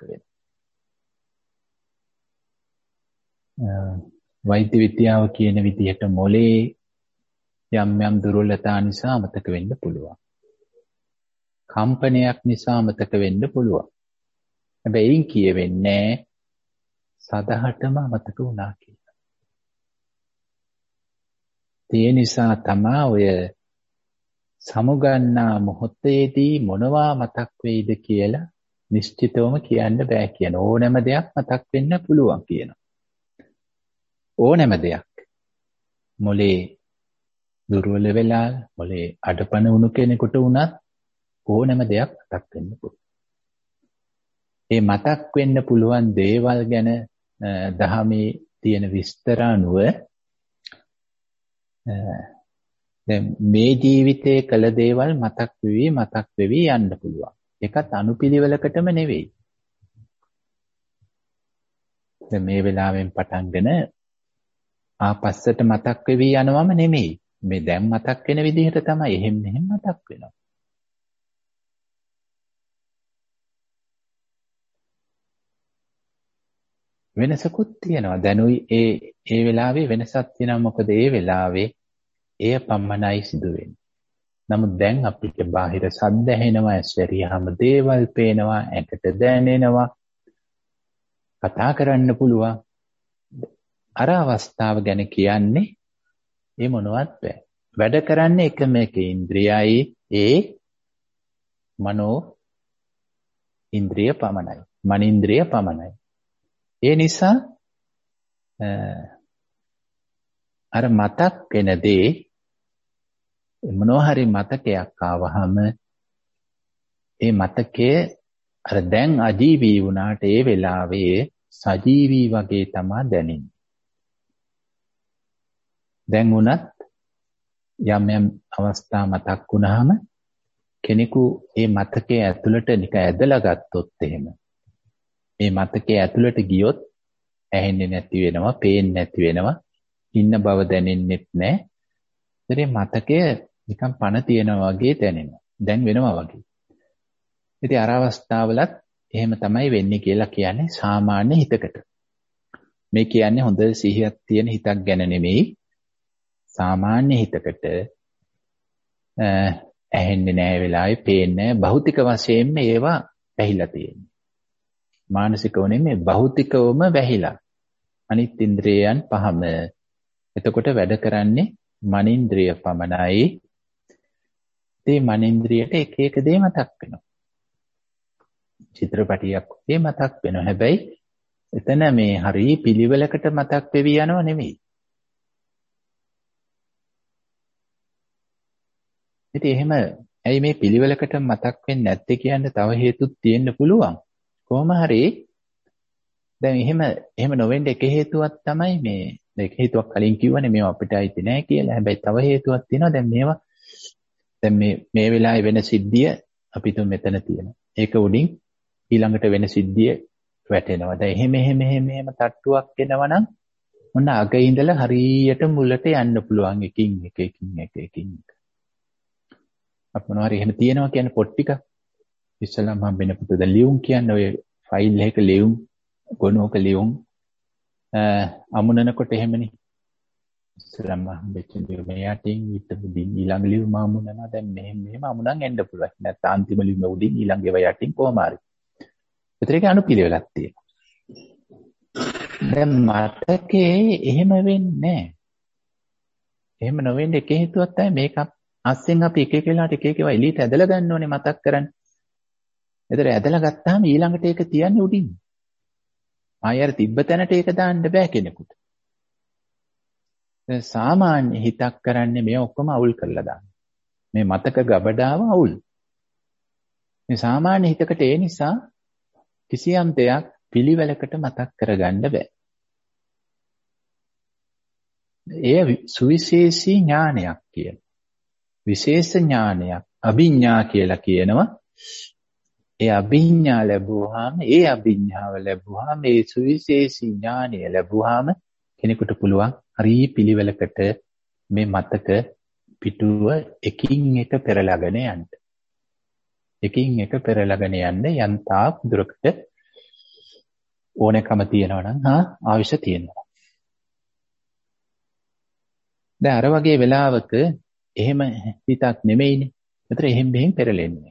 වෙනවා. වෛද්‍ය විද්‍යාව කියන විදිහට මොලේ යම් දුර්වලතා නිසා අමතක වෙන්න පුළුවන්. කම්පනයක් නිසා අමතක වෙන්න පුළුවන්. හැබැයි ඒන් කියවෙන්නේ සදහටම අමතක වුණා කියලා. ඒ නිසා තමා ඔය සමුගන්නා මොහොතේදී මොනවා මතක් වෙයිද කියලා නිශ්චිතවම කියන්න බෑ කියන. ඕනෑම දෙයක් මතක් වෙන්න පුළුවන් කියනවා. ඕනෑම දෙයක්. මොලේ දුර්වල වෙලා මොලේ අඩපණ වුණු කෙනෙකුට වුණත් ඕනෑම දෙයක් මතක් වෙන්න පුළුවන්. ඒ මතක් වෙන්න පුළුවන් දේවල් ගැන දහමේ තියෙන විස්තර අනුව දැන් මේ ජීවිතයේ කළ දේවල් මතක් වෙවි යන්න පුළුවන්. ඒකත් අනුපිළිවෙලකටම නෙවෙයි. දැන් මේ වෙලාවෙන් පටන්ගෙන ආපස්සට මතක් වෙවි යනවම නෙමෙයි. මේ දැන් මතක් වෙන විදිහට තමයි එහෙම මතක් වෙනවා. වෙනසකුත් තියෙනවා. දැනුයි ඒ වෙලාවේ වෙනසක් තියෙනවා. මොකද ඒ වෙලාවේ එය පමණයි සිදු වෙන්නේ. නමුත් දැන් අපිට බාහිර ශබ්ද ඇහෙනවා, ඇස්වැරියාම දේවල් පේනවා, ඇඟට දැනෙනවා, කතා කරන්න පුළුවන්. අර අවස්ථාව ගැන කියන්නේ ඒ මොනවත් බෑ. වැඩ කරන්නේ එකම එක ඉන්ද්‍රියයි ඒ මනෝ ඉන්ද්‍රිය පමණයි. මනින්ද්‍රිය පමණයි. ඒ නිසා අර මතක් වෙන දේ මොනවා හරි මතකයක් ආවහම ඒ මතකයේ අර දැන් අජීවී වුණාට ඒ වෙලාවේ සජීවී වගේ තමයි දැනෙන්නේ. දැන් උනත් යම් අවස්ථා මතක් වුණාම කෙනෙකු ඒ මතකයේ ඇතුළට නිකන් ඇදලා ගත්තොත් එහෙම මේ මතකයේ ඇතුළට ගියොත් ඇහෙන්නේ නැති වෙනවා, පේන්නේ නැති වෙනවා, ඉන්න බව දැනෙන්නෙත් නැහැ. ඒ මතකය නිකන් පණ තියනවා වගේ දැනෙනවා. දැන් වෙනවා වගේ. ඉතින් අර අවස්ථාවලත් එහෙම තමයි වෙන්නේ කියලා කියන්නේ සාමාන්‍ය හිතකට. මේ කියන්නේ හොඳ සිහියක් තියෙන හිතක් ගැන නෙමෙයි. සාමාන්‍ය හිතකට ඇහෙන්නේ නැහැ වෙලාවේ, පේන්නේ නැහැ. භෞතික වශයෙන්ම ඒවා වැහිලා තියෙන්නේ. මානසිකව නෙමෙයි භෞතිකවම වැහිලා. අනිත් ඉන්ද්‍රියයන් පහම. එතකොට වැඩ කරන්නේ මනින්ද්‍රිය පමණයි. ඒ මනින්ද්‍රියට එක එක දේ මතක් වෙනවා. චිත්‍රපටියක් වගේ මතක් වෙනවා. හැබැයි එතන මේ හරිය පිළිවෙලකට මතක් වෙවි යනව නෙමෙයි. ඉතින් එහෙම ඇයි මේ පිළිවෙලකට මතක් වෙන්නේ නැත්තේ කියන්න තව හේතුත් තියෙන්න පුළුවන්. කොහොම හරි දැන් එහෙම නොවෙන්න එක හේතුවක් තමයි මේ එක හේතුවක් කලින් කිව්වනේ මේව අපිට අයිති නැහැ කියලා. හැබැයි තව හේතුවක් තියෙනවා. දැන් මේ වෙලාවේ වෙන සිද්ධිය අපි තුන් මෙතන තියෙනවා. ඒක උඩින් ඊළඟට වෙන සිද්ධිය වැටෙනවා. දැන් එහෙම තට්ටුවක් එනවනම් මොන අග ඉඳලා හරියට මුලට යන්න පුළුවන් එකින් එක. අප මොනවා හරි එහෙම තියෙනවා කියන්නේ පොත් ටික. ඉස්සෙල්ලාම හම්බෙන පුතේ දැන් ලියුම් කියන්නේ ඔය ෆයිල් එකක ලියුම් ගොනෝක ලියුම් අමුණනකොට එහෙමනේ. ඉස්සෙල්ලාම හම්බෙච්ච ලියුම යටින් විතර ඊළඟ ලියුම අමුණනවා. දැන් මෙහෙම අමුණන් එන්න පුළුවන්. නැත්නම් අන්තිම ලියුම උඩින් ඊළඟ ඒවා යටින් කොහම හරි. ඒතරේක අනුපිළිවෙලක් තියෙනවා. දැන් මතකේ එහෙම වෙන්නේ නැහැ. එහෙම නොවෙන්න එක හේතුවක් තමයි මේක අස්සෙන් අපි එක වෙලාවට එක ඒවා එළියට ඇදලා ගන්න ඕනේ මතක් කරන්න. ඒතර ඇදලා ගත්තාම ඊළඟට ඒක තියන්නේ උඩින්. ආයෙ තිබ්බ තැනට ඒක දාන්න බෑ කෙනෙකුට. දැන් සාමාන්‍ය හිතක් කරන්නේ මේ ඔක්කොම අවුල් කරලා දාන්න. මේ මතක ගබඩාව අවුල්. මේ සාමාන්‍ය හිතකට ඒ නිසා කිසියම් දෙයක් පිළිවෙලකට මතක් කරගන්න බෑ. එය සුවිශේෂී ඥානයක් කියන. විශේෂ ඥානයක් අභිඥා කියලා කියනවා. ඒ අභිඥා ලැබුවාම ඒ අභිඥාව ලැබුවාම ඒ සුවිශේෂී ඥානය ලැබුවාම කෙනෙකුට පුළුවන් හරි පිළිවෙලකට මේ මතක පිටුව එකින් එක පෙරලාගෙන යන්න. එකින් එක පෙරලාගෙන යන්න යන්තාක් දුරකට ඕනෑකම තියෙනවා නම් අවශ්‍ය තියෙනවා. දැන් අර වගේ වෙලාවක එහෙම හිතක් නෙමෙයිනේ. ඒතර එහෙම මෙහෙම පෙරලෙන්නේ.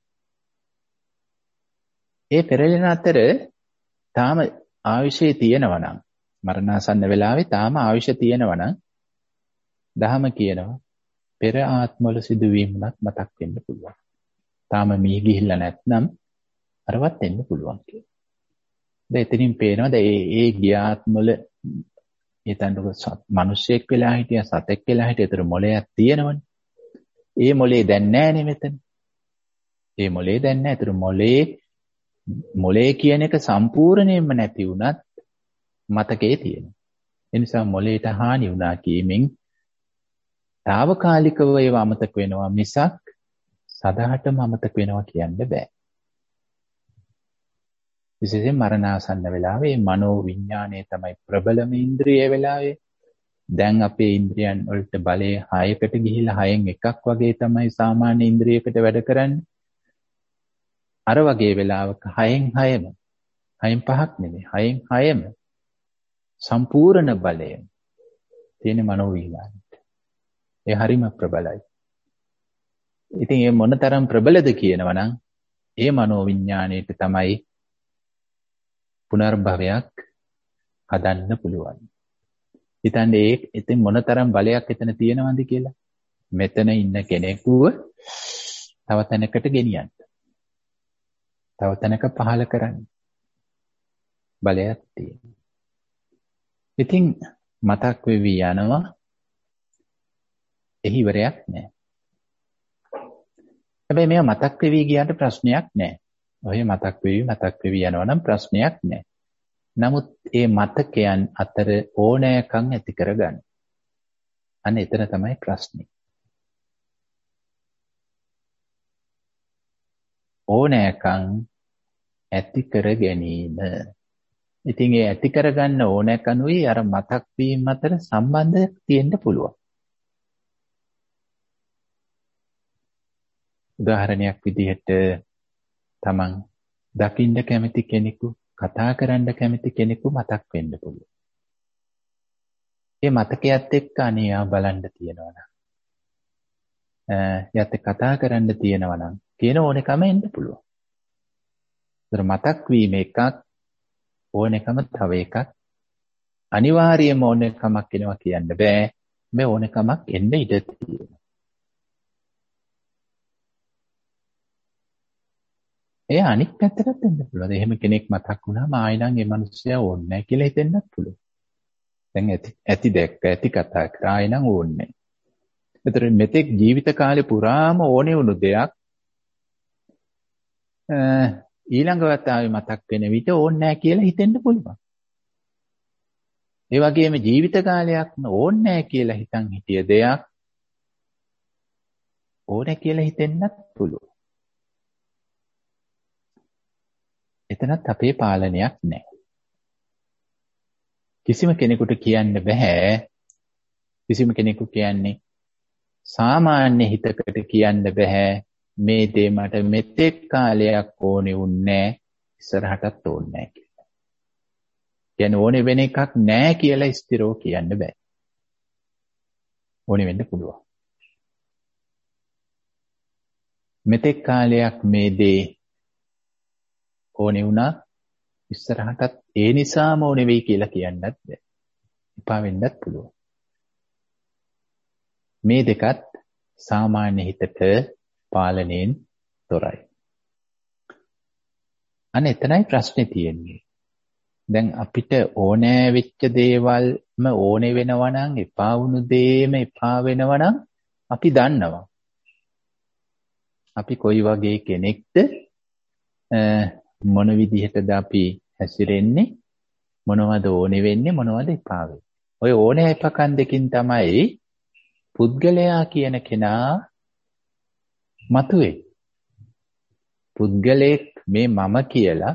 ඒ පෙරලෙන අතර තාම ආයුෂය තියෙනවා නම් මරණාසන්න වෙලාවේ තාම ආයුෂ තියෙනවා නම් දහම කියනවා පෙර ආත්මවල සිදුවීම්වත් මතක් වෙන්න පුළුවන්. තාම මිය ගිහිල්ලා නැත්නම් අරවත් වෙන්න පුළුවන් කියලා. දැන් එතනින් පේනවා ඒ ගියාත්මවල හිතන්නකො මිනිස්සෙක් වෙලා හිටියා සතෙක් වෙලා හිටියා ඒතර මොලයක් තියෙනවනේ. ඒ මොලේ දැන් නැහැනේ මෙතන. ඒ මොලේ දැන් නැහැ. ඒතර මොලේ කියන එක සම්පූර්ණයෙන්ම නැති වුණත් මතකයේ තියෙනවා. ඒ නිසා මොලේට හානි වුණා කියමින් తాවකාලිකව ඒව අමතක වෙනවා මිසක් සදාටම අමතක වෙනවා කියන්න බෑ. විශේෂයෙන් මරණාසන්න වෙලාවේ මනෝ විඥානය තමයි ප්‍රබලම ඉන්ද්‍රිය වෙලාවේ. දැන් අපේ ඉන්ද්‍රියන් වලට බලය 6කට ගිහිලා 6න් එකක් වගේ තමයි සාමාන්‍ය ඉන්ද්‍රියකට වැඩ කරන්නේ. අර වගේ වෙලාවක 6න් 5ම 6න් 5ක් නෙමෙයි 6න් 6ම සම්පූර්ණ බලයෙන් තියෙන මනෝ විඥානයට. ඒ හරිම ප්‍රබලයි. ඉතින් මේ මොනතරම් ප්‍රබලද කියනවනම් ඒ මනෝ විඥාණයට තමයි පුනර්භවයක් හදන්න පුළුවන්. හිතන්නේ ඉතින් මොනතරම් බලයක් එතන තියෙනවද කියලා. මෙතන ඉන්න කෙනෙකුව තව තැනකට ගෙනියන්න. තව තැනක පහල කරන්න. බලයක් තියෙනවා. ඉතින් මතක් වෙවි යනවා. එහි ඉවරයක් නැහැ. හැබැයි මේවා මතක් වෙවි ගියාට ප්‍රශ්නයක් නැහැ. ඔය මතක් වෙවි යනවා නම් ප්‍රශ්නයක් නැහැ. නමුත් ඒ මතකයන් අතර ඕනෑකම් ඇති කරගන්න. අන්න එතන තමයි ප්‍රශ්නේ. ඕනෑකම් ඇති කර ගැනීම. ඉතින් ඒ ඇති කරගන්න ඕනෑකනුයි අර මතක් වීම අතර සම්බන්ධයක් තියෙන්න පුළුවන්. උදාහරණයක් විදිහට තමන් දකින්න කැමති කෙනෙකු කතා කරන්න කැමති කෙනෙකු මතක් වෙන්න පුළුවන්. ඒ මතකයත් එක්ක අනියා බලන්න තියෙනවා නම් යත් කතා කරන්න තියෙනවා නම් කියන ඕනෙකම එන්න පුළුවන්. ඒතර මතක් වීම එකක් ඕනෙකම තව එකක්. අනිවාර්යයෙන්ම ඕනෙකමක් එනවා කියන්න බෑ. මේ ඕනෙකමක් එන්න ඉඩ තියෙනවා. ඒ අනික් පැත්තටත් වෙන්න පුළුවන්. එහෙම කෙනෙක් මතක් වුණාම ආයෙ නම් ඒ මිනිස්සයා ඕනේ නැහැ කියලා හිතෙන්නත් පුළුවන්. දැන් ඇති දැක්ක ඇති කතා කරා ආයෙ නම් ඕනේ නැහැ. ඒතර මෙතෙක් ජීවිත කාලේ පුරාම ඕනේ වුණු දෙයක් ඊළඟ වතාවේ මතක් වෙන විට ඕනේ නැහැ කියලා හිතෙන්න පුළුවන්. ඒ වගේම ජීවිත කාලයක්ම ඕනේ නැහැ කියලා හිතන් හිටිය දෙයක් ඕනේ කියලා හිතෙන්නත් පුළුවන්. එතනත් අපේ පාලනයක් නැහැ. කිසිම කෙනෙකුට කියන්න බෑ. කිසිම කෙනෙකු කියන්නේ සාමාන්‍ය හිතකට කියන්න බෑ මේ දේ මට මෙතෙක් කාලයක් ඕනේ වුන්නේ ඉස්සරහටත් ඕනේ නැහැ කියලා. කියන්නේ ඕනේ වෙන එකක් නැහැ කියලා ස්ථිරව කියන්න බෑ. ඕනේ වෙන්න පුළුවන්. මෙතෙක් කාලයක් මේ දේ ඕනේ වුණා ඉස්සරහටත් ඒ නිසාම ඕනේ වෙයි කියලා කියන්නත් බෑ. එපා වෙන්නත් පුළුවන්. මේ දෙකත් සාමාන්‍ය හිතට පාලනයෙන් තොරයි. අනේ එතනයි ප්‍රශ්නේ තියෙන්නේ. දැන් අපිට ඕනෑ වෙච්ච දේවල්ම ඕනේ වෙනවා නම් එපා වුණු දේම එපා වෙනවා නම් අපි දන්නවා. අපි කොයි වගේ කෙනෙක්ද මොන විදිහටද අපි හැසිරෙන්නේ මොනවද ඕනේ වෙන්නේ මොනවද එපා වෙන්නේ. ඔය ඕනේ එපකන් දෙකින් තමයි පුද්ගලයා කියන කෙනා මතුවේ. පුද්ගලෙක් මේ මම කියලා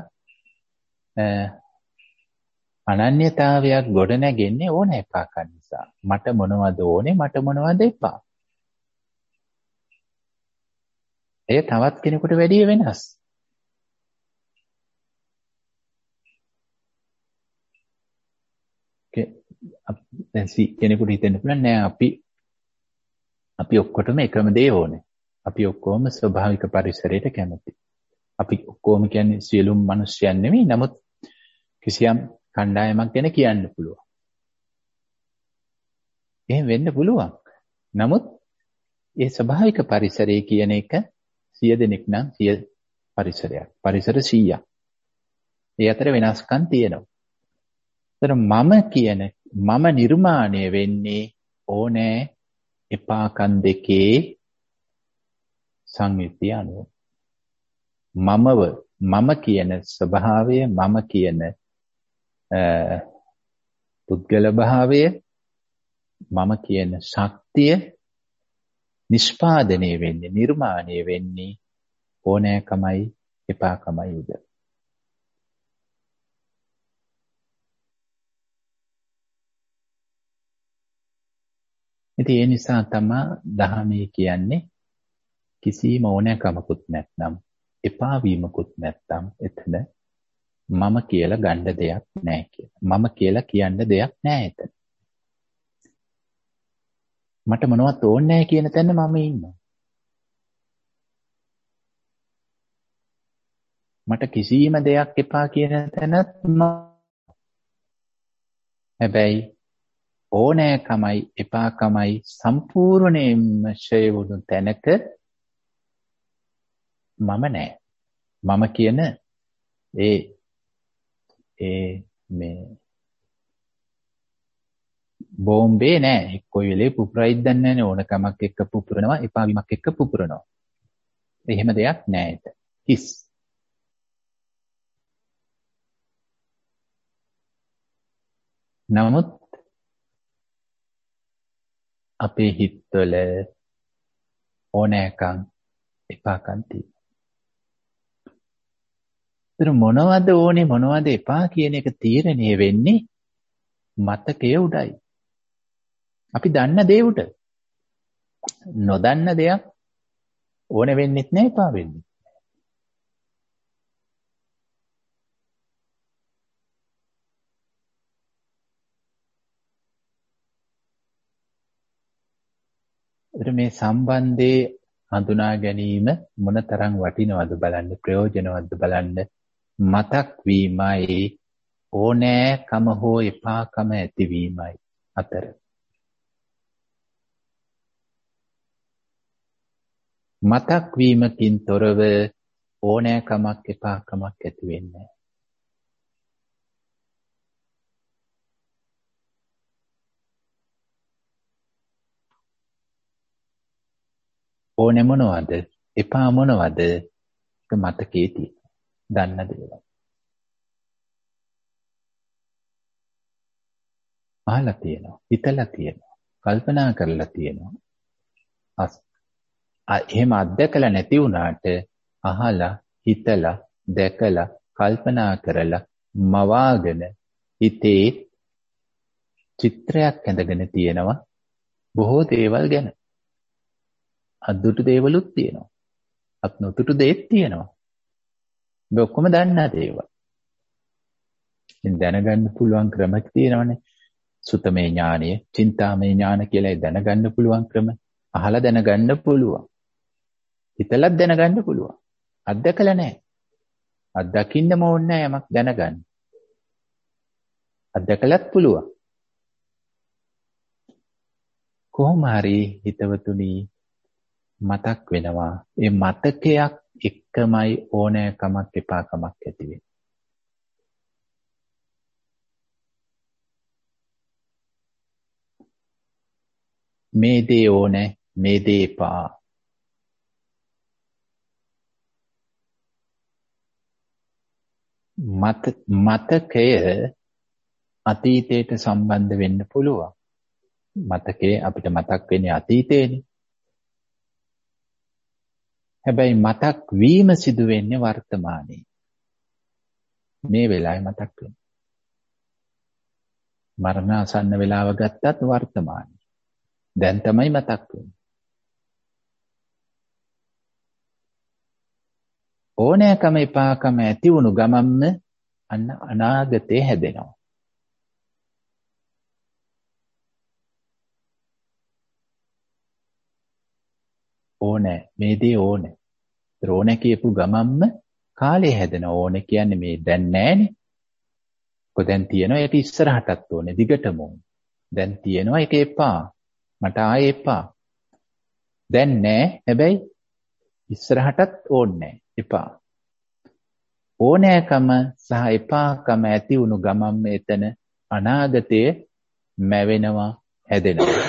අනන්‍යතාවයක් ගොඩ නැගෙන්නේ ඕනේ එපකන් නිසා. මට මොනවද ඕනේ මට මොනවද එපා. එය තවත් කෙනෙකුට වැඩිය වෙනස්. දැන් කෙනෙකුට හිතෙන්න පුළුවන් නෑ අපි ඔක්කොටම එකම දේ ඕනේ. අපි ඔක්කොම ස්වභාවික පරිසරයට කැමති. අපි ඔක්කොම කියන්නේ සියලුම මිනිස්යන් නෙමෙයි. නමුත් කිසියම් කණ්ඩායමක් ගැන කියන්න පුළුවන්. එහෙම වෙන්න පුළුවන්. නමුත් ඒ ස්වභාවික පරිසරය කියන එක 100 දෙනෙක් නම් 100 පරිසරයක්. පරිසර 100ක්. ඒ අතර වෙනස්කම් තියෙනවා. ඒතර මම නිර්මාණය වෙන්නේ ඕනේ එපාකන් දෙකේ සංයුතිය අනුව. මම කියන ස්වභාවය මම කියන පුද්ගල භාවය මම කියන ශක්තිය නිෂ්පාදනය වෙන්නේ නිර්මාණය වෙන්නේ ඕනෑකමයි එපාකමයි උද. ඉතින් ඒ නිසා තමයි දහමේ කියන්නේ කිසිම ඕනෑකමකුත් නැත්නම් එපා වීමකුත් නැත්නම් එතන මම කියලා ගන්න දෙයක් නැහැ කියලා. මම කියලා කියන්න දෙයක් නැහැ එතන. මට මොනවත් ඕනේ නැහැ කියන තැන මම ඉන්නවා. මට කිසිම දෙයක් එපා කියන තැනත් හැබැයි ඕනෑකමයි එපාකමයි සම්පූර්ණයෙන්ම ඡය වුණු තැනක මම නැහැ. මම කියන මේ බෝම්බේ නෑ. කොයි වෙලේ පුපුරයිද දන්නේ නැහැ. ඕනකමක් එක්ක පුපුරනවා, එපා වීමක් එක්ක පුපුරනවා. එහෙම දෙයක් නෑ ඒක. හිස්. නමුත් අපේ හිතවල ඕනෑකම් එපාකම් තියෙනවා. ඒතර මොනවද ඕනේ මොනවද එපා කියන එක තීරණය වෙන්නේ මතකයේ උඩයි. අපි දන්න දේ උඩ. නොදන්න දෙයක් ඕනේ වෙන්නෙත් නෑ එපා වෙන්නේ. මේ සම්බන්ධයේ හඳුනා ගැනීම මොනතරම් වටිනවද බලන්න ප්‍රයෝජනවත්ද බලන්න මතක් වීමයි ඕනෑකම හෝ එපාකම ඇතිවීමයි අතර මතක් වීමකින් තොරව ඕනෑකමක් එපාකමක් ඇති වෙන්නේ. ඕනේ මොනවද? එපා මොනවද? ඒක මතකයේ තියෙන. දන්න දේවල්. අහලා තියෙනවා. හිතලා තියෙනවා. කල්පනා කරලා තියෙනවා. එහෙම අත්දැකලා නැති වුණාට අහලා, හිතලා, දැකලා, කල්පනා කරලා, මවාගෙන හිතේ චිත්‍රයක් ඇඳගෙන තියෙනවා බොහෝ දේවල් ගැන. අද්දුටු දේවලුත් තියෙනවා. අත් නොදුටු දේත් තියෙනවා. මේ ඔක්කොම දන්නා දේවල්. ඉතින් දැනගන්න පුළුවන් ක්‍රම තියෙනවනේ. සුතමේ ඥානය, චින්තාමේ ඥාන කියලා දැනගන්න පුළුවන් ක්‍රම. අහලා දැනගන්න පුළුවන්. හිතලත් දැනගන්න පුළුවන්. අත්දකලා නැහැ. අත්දකින්නම ඕනේ නැහැ යමක් දැනගන්න. අත්දකලත් පුළුවන්. කොහොම හරි හිතවතුනි මතක් වෙනවා. ඒ මතකයක් එක්කමයි ඕනෑකමක් එපාකමක් ඇති වෙන්නේ. මේ දේ ඕනේ, මේ දේ එපා. මතකය අතීතයට සම්බන්ධ වෙන්න පුළුවන්. මතකේ අපිට මතක් වෙන්නේ අතීතේනේ. හැබැයි මතක් වීම සිදු වෙන්නේ වර්තමානයේ. මේ වෙලාවේ මතක් වෙනවා. මරණාසන්න වෙලාව ගත්තත් වර්තමානයේ. දැන් තමයි මතක් වෙන්නේ. ඕනෑකම එපාකම ඇති වුණු ගමන්ම අන්න අනාගතේ හැදෙනවා. ඕනේ මේ දේ ඕනේ. ඕනේ කියපු ගමන්ම කාලය හැදෙනවා. ඕනේ කියන්නේ මේ දැන් නෑනේ. කො දැන් තියෙනවා ඒක ඉස්සරහටත් ඕනේ දිගටම ඕනේ. දැන් තියෙනවා ඒක එපා. මට ආයේ එපා. දැන් නෑ හැබැයි ඉස්සරහටත් ඕනේ එපා. ඕනෑකම සහ එපාකම ඇති වුණු ගමන්ම එතන අනාගතයේ මැවෙනවා හැදෙනවා.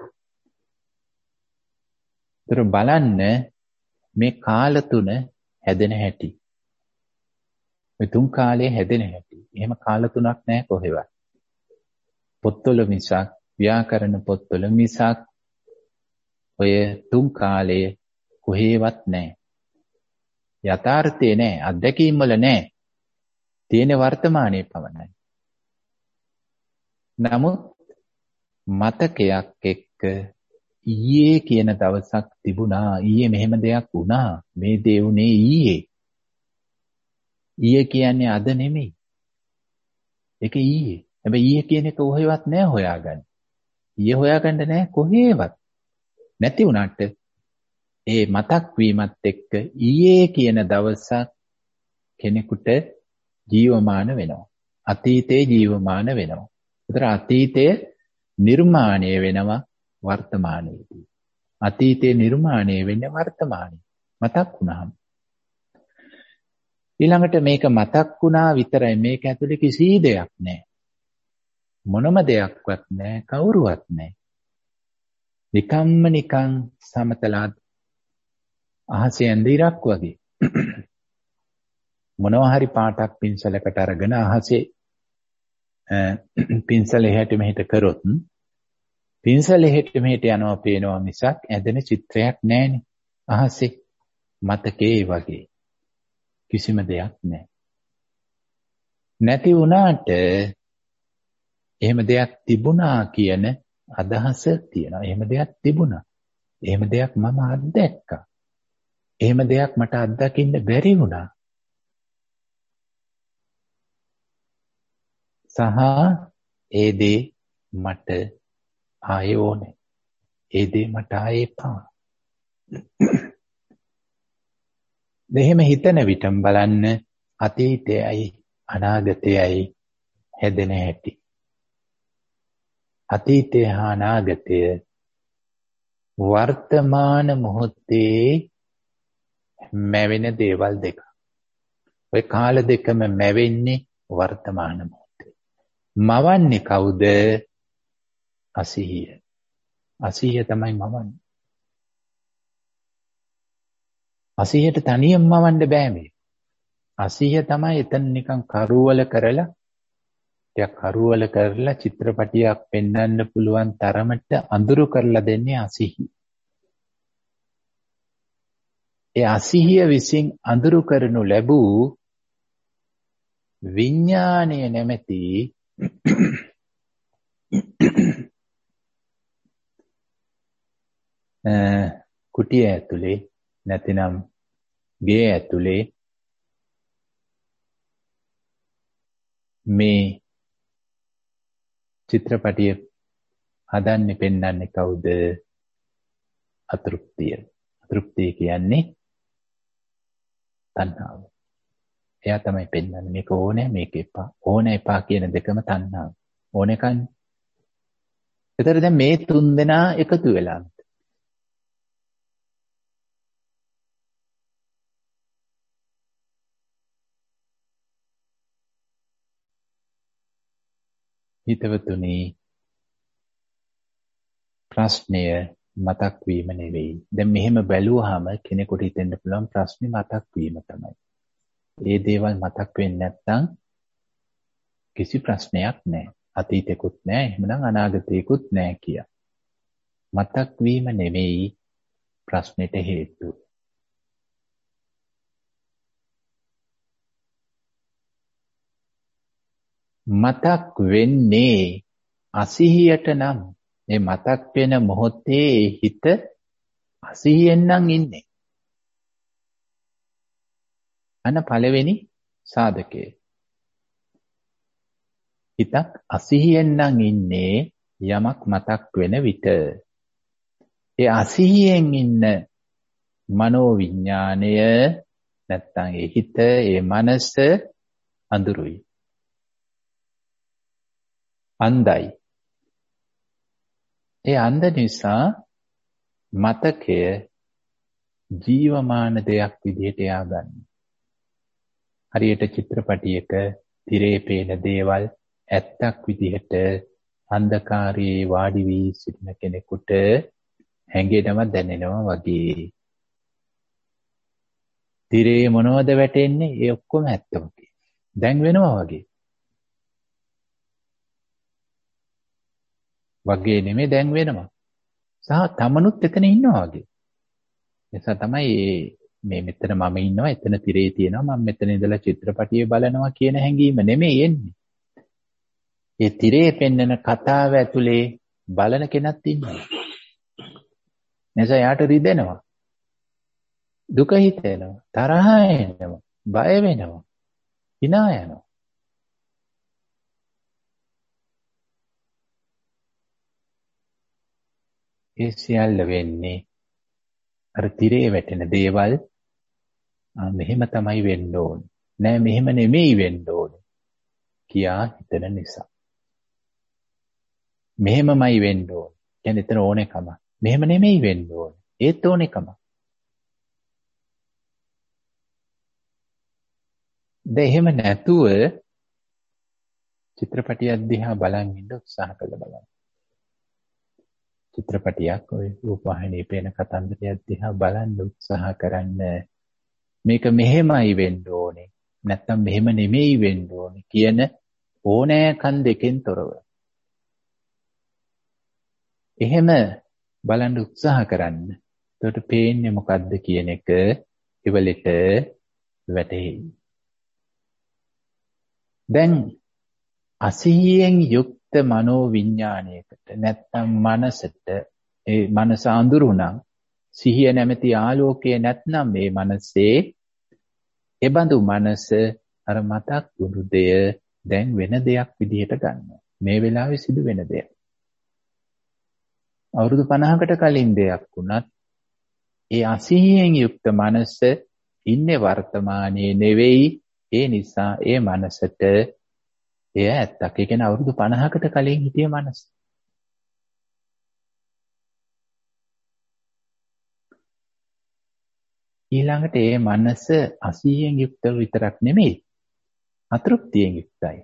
ඒතර බලන්න මේ කාල තුන හැදෙන හැටි. මේ තුන් කාලයේ හැදෙන හැටි. එහෙම කාල තුනක් නැහැ කොහෙවත්. පොත්වල මිසක් ව්‍යාකරණ පොත්වල මිසක් ඔය තුන් කාලයේ කොහෙවත් නැහැ. යථාර්ථයේ නැහැ, අත්දැකීම් වල නැහැ. තියෙන වර්තමානයේ පමණයි. නමුත් මතකයක් එක්ක ඊයේ කියන දවසක් තිබුණා. ඊයේ මෙහෙම දෙයක් වුණා. මේ දේ උනේ ඊයේ. ඊයේ කියන්නේ අද නෙමෙයි. ඒක ඊයේ. හැබැයි ඊයේ කියන එක කොහෙවත් නෑ හොයාගන්න. ඊයේ හොයාගන්න නෑ කොහෙවත්. නැති වුණාට ඒ මතක් වීමත් එක්ක ඊයේ කියන දවසක් කෙනෙකුට ජීවමාන වෙනවා. අතීතේ ජීවමාන වෙනවා. ඒතර අතීතය නිර්මාණය වෙනවා වර්තමානයේදී. අතීතේ නිර්මාණය වෙන්නේ වර්තමානයේ. මතක් වුණාම. ඊළඟට මේක මතක් වුණා විතරයි. මේක ඇතුලේ කිසි දෙයක් නැහැ. මොනම දෙයක්වත් නැහැ, කවුරුවත් නැහැ. නිකන් සමතලා අහසේ ඇඳිරක් වගේ. මොනවා හරි පාටක් පින්සලකට අරගෙන අහසේ පින්සල එහෙට මෙහෙට කරොත් පින්සල එහෙට මෙහෙට යනවා පේනවා මිසක් ඇදෙන චිත්‍රයක් නැහැනේ. අහසේ මතකේ වගේ කිසිම දෙයක් නැහැ. නැති වුණාට එහෙම දෙයක් තිබුණා කියන අදහස තියෙනවා. එහෙම දෙයක් තිබුණා. එහෙම දෙයක් මම අත්දැක්කා. එහෙම දෙයක් මට අත්දකින්න බැරි වුණා. සහ ඒ දේ මට ආයේ ඕනේ. ඒ දේ මට ආයේ එපා. දෙහෙම හිතන විටම බලන්න අතීතයයි අනාගතයයි හැදෙන හැටි. අතීතය හා අනාගතය වර්තමාන මොහොතේ මැවෙන දේවල් දෙක. ඔය කාල දෙකම මැවෙන්නේ වර්තමාන මොහොතේ. මවන්නේ කවුද? අසිහිය. අසිහිය තමයි මවන්නේ. අසිහියට තනියෙන් මවන්න බෑ මේ. අසිහිය තමයි එතන නිකන් කරුවල කරලා චිත්‍රපටියක් පෙන්වන්න පුළුවන් තරමට අඳුරු කරලා දෙන්නේ අසිහිය. ඒ අසිහිය විසින් අඳුරු කරනු ලැබූ විඥාණය නැමැති කුටිය ඇතුලේ නැතිනම් ගේ ඇතුලේ මේ චිත්‍රපටිය හදන්නේ පෙන්වන්නේ කවුද? අතෘප්තිය. අතෘප්තිය කියන්නේ තණ්හාව. එයා තමයි පෙන්වන්නේ මේක ඕනේ මේක එපා. ඕනේ එපා කියන දෙකම තණ්හාව. ඕනේ කන්නේ. ඒතර දැන් මේ තුන් දෙනා එකතු වෙලා හිතවතුනි ප්‍රශ්නය මතක් වීම නෙවෙයි. දැන් මෙහෙම බැලුවාම කෙනෙකුට හිතෙන්න පුළුවන් ප්‍රශ්නේ මතක් වීම තමයි. ඒ දේවල් මතක් වෙන්නේ නැත්නම් කිසි ප්‍රශ්නයක් නැහැ. අතීතෙකුත් නැහැ, එහෙමනම් අනාගතේකුත් නැහැ කිය. මතක් වීම නෙවෙයි ප්‍රශ්නෙට හේතුව. මතක් වෙන්නේ අසිහියට නම් මේ මතක් වෙන මොහොතේ හිත අසිහියෙන් නම් ඉන්නේ. අන්න පළවෙනි සාධකය. හිතක් අසිහියෙන් නම් ඉන්නේ යමක් මතක් වෙන විට. ඒ අසිහියෙන් ඉන්න මනෝවිඥාණය නැත්තම් ඒ හිත, ඒ මනස අඳුරුයි. අන්ධයි. ඒ අන්ධ නිසා මතකය ජීවමාන දෙයක් විදිහට එයා ගන්න. හරියට චිත්‍රපටියක තිරේ පේන දේවල් ඇත්තක් විදිහට අන්ධකාරයේ වාඩි වී සිටින කෙනෙකුට හැඟෙනවා දැනෙනවා වගේ. තිරේ මොනවද වැටෙන්නේ? ඒ ඔක්කොම ඇත්ත වගේ. දැන් වෙනවා වගේ. වගේ නෙමෙයි දැන් වෙනවා. සහ තමනුත් එතන ඉන්නවා වගේ. නිසා තමයි මේ මෙතන මම ඉන්නවා, එතන තිරේ තියෙනවා, මම මෙතන ඉඳලා චිත්‍රපටිය බලනවා කියන හැඟීම නෙමෙයි එන්නේ. ඒ තිරේ පෙන්නන කතාව ඇතුලේ බලන කෙනත් ඉන්නවා. නිසා යාට රිදෙනවා. දුක හිතෙනවා, තරහ එනවා, බය වෙනවා, hina යනවා. ඒ සියල්ල වෙන්නේ අර තිරේ වැටෙන දේවල් මෙහෙම තමයි වෙන්න ඕනේ. නෑ මෙහෙම නෙමෙයි වෙන්න ඕනේ කියා හිතන නිසා. මෙහෙමමයි වෙන්න ඕනේ. කියන්නේ එතන ඕනේකම. මෙහෙම නෙමෙයි වෙන්න ඕනේ. ඒත් ඕනේකම. දැන් එහෙම නැතුව චිත්‍රපටියක් දිහා බලන් ඉන්න උත්සාහ කළ බලන්න. චිත්‍රපටියක් ඔය රූපවාහිනියේ පේන කතන්දරයක් දිහා බලන්න උත්සාහ කරන්න. මේක මෙහෙමයි වෙන්න ඕනේ. නැත්තම් මෙහෙම නෙමෙයි වෙන්න ඕනේ කියන ඕනෑකම් දෙකෙන් තොරව. එහෙම බලන්න උත්සාහ කරන්න. එතකොට පේන්නේ මොකද්ද කියන එක ඉවලෙට වැටහෙයි. දැන් අසිහියෙන් යුක්ත මනෝවිඥාණයකට නැත්තම් මනසට ඒ මනස අඳුරුණා සිහිය නැමැති ආලෝකය නැත්නම් මේ මනසේ එබඳු මනස අර මතක් වුණු දෙය දැන් වෙන දෙයක් විදිහට ගන්නවා. මේ වෙලාවේ සිදු වෙන දෙයක්. අවුරුදු 50කට කලින් දෙයක් වුණත් ඒ අසිහියෙන් යුක්ත මනස ඉන්නේ වර්තමානයේ නෙවෙයි. ඒ නිසා ඒ මනසට එය ඇත්තක්. ඒ කියන්නේ අවුරුදු 50කට කලින් හිටිය මනස. ඊළඟට ඒ මනස අසීයෙන් යුක්ත විතරක් නෙමෙයි අතෘප්තියෙන් යුක්තයි.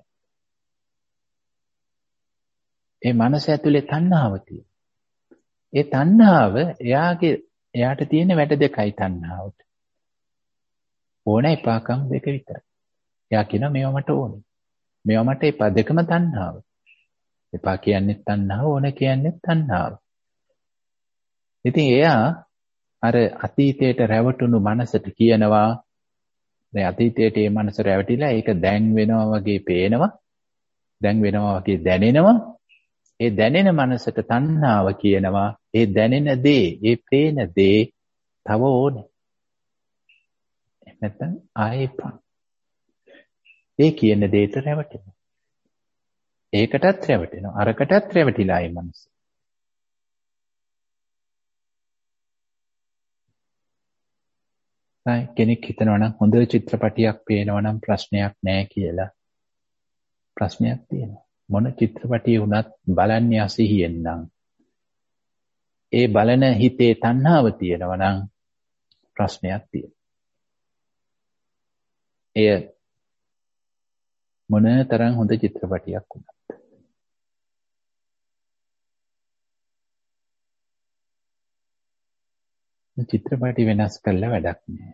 ඒ මනස ඇතුලේ තණ්හාව තියෙනවා. ඒ තණ්හාව එයාට තියෙන වැඩ දෙකයි තණ්හාවට. ඕන එපාකම් දෙක විතරයි. එයා කියනවා මේවා මට ඕනේ. මේවා මට එපා දෙකම තණ්හාව. එපා කියන්නේ තණ්හාව ඕන කියන්නේ තණ්හාව. ඉතින් එයා අර අතීතයට රැවටුණු මනසට කියනවා දැන් අතීතයට මේ මනස රැවටිලා ඒක දැන් වෙනවා වගේ පේනවා. දැන් වෙනවා වගේ දැනෙනවා. ඒ දැනෙන මනසට තණ්හාව කියනවා ඒ දැනෙන දේ, ඒ පේන දේ තව ඕනේ. නැත්නම් ආයෙපා. ඒ කියන දෙයට රැවටෙනවා. ඒකටත් රැවටෙනවා. අරකටත් රැවටිලා ඒ මනස. කෙනෙක් හිතනවා නම් හොඳ චිත්‍රපටියක් පේනවා නම් ප්‍රශ්නයක් නැහැ කියලා. ප්‍රශ්නයක් තියෙනවා. මොන චිත්‍රපටිය වුණත් බලන්නේ අසිහියෙන් නම් ඒ බලන හිතේ තණ්හාව තියෙනවා නම් ප්‍රශ්නයක් තියෙනවා. එය මොන තරම් හොඳ චිත්‍රපටියක් වුණත්. චිත්‍රපටි වෙනස් කරලා වැඩක් නෑ.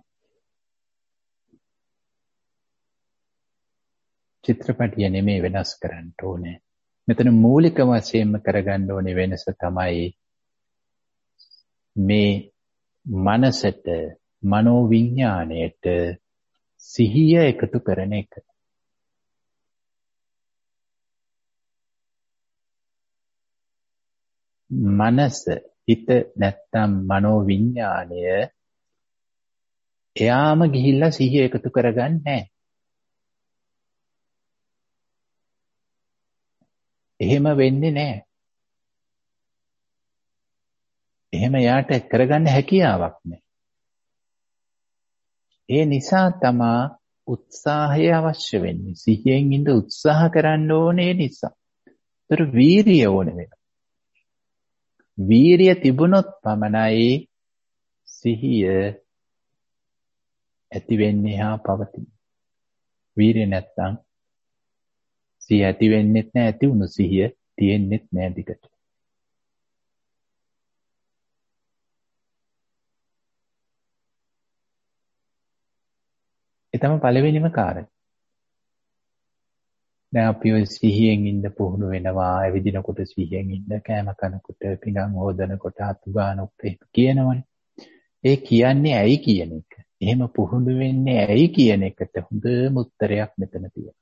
චිත්‍රපටිය නෙමෙයි වෙනස් කරන්න ඕනේ. මෙතන මූලික වශයෙන්ම කරගන්න ඕනේ වෙනස තමයි මේ මනසට, මනෝවිඤ්ඤාණයට සිහිය එකතු කරන එක. මනස, හිත නැත්තම් මනෝවිඤ්ඤාණය එයාම ගිහිල්ලා සිහිය එකතු කරගන්නේ නැහැ. එහෙම වෙන්නේ නැහැ. එහෙම යාට කරගන්න හැකියාවක් නැහැ. ඒ නිසා තමා උත්සාහය අවශ්‍ය වෙන්නේ. සිහියෙන් ඉඳ උත්සාහ කරන්න ඕනේ නිසා. ඒතර වීරිය ඕනේ වෙනවා. වීරිය තිබුණොත් පමණයි සිහිය ඇති වෙන්නේ හා පවතින්නේ. වීරිය නැත්තම් සිහිය ඇති වෙන්නේත් නැහැ, ඇති වුණු සිහිය තියෙන්නේත් නැහැ දිගට. ඒ තමයි පළවෙනිම කාරණය. දැන් අපි ඔය සිහියෙන් ඉන්න පුහුණු වෙනවා, ඇවිදිනකොට සිහියෙන් ඉන්න, කෑම කනකොට, පිඟන් හොදනකොට, අතු ගන්නකොට කියනවනේ. ඒ කියන්නේ ඇයි කියන එක. එහෙම පුහුණු වෙන්නේ ඇයි කියන එකට හොඳම උත්තරයක් මෙතන තියෙනවා.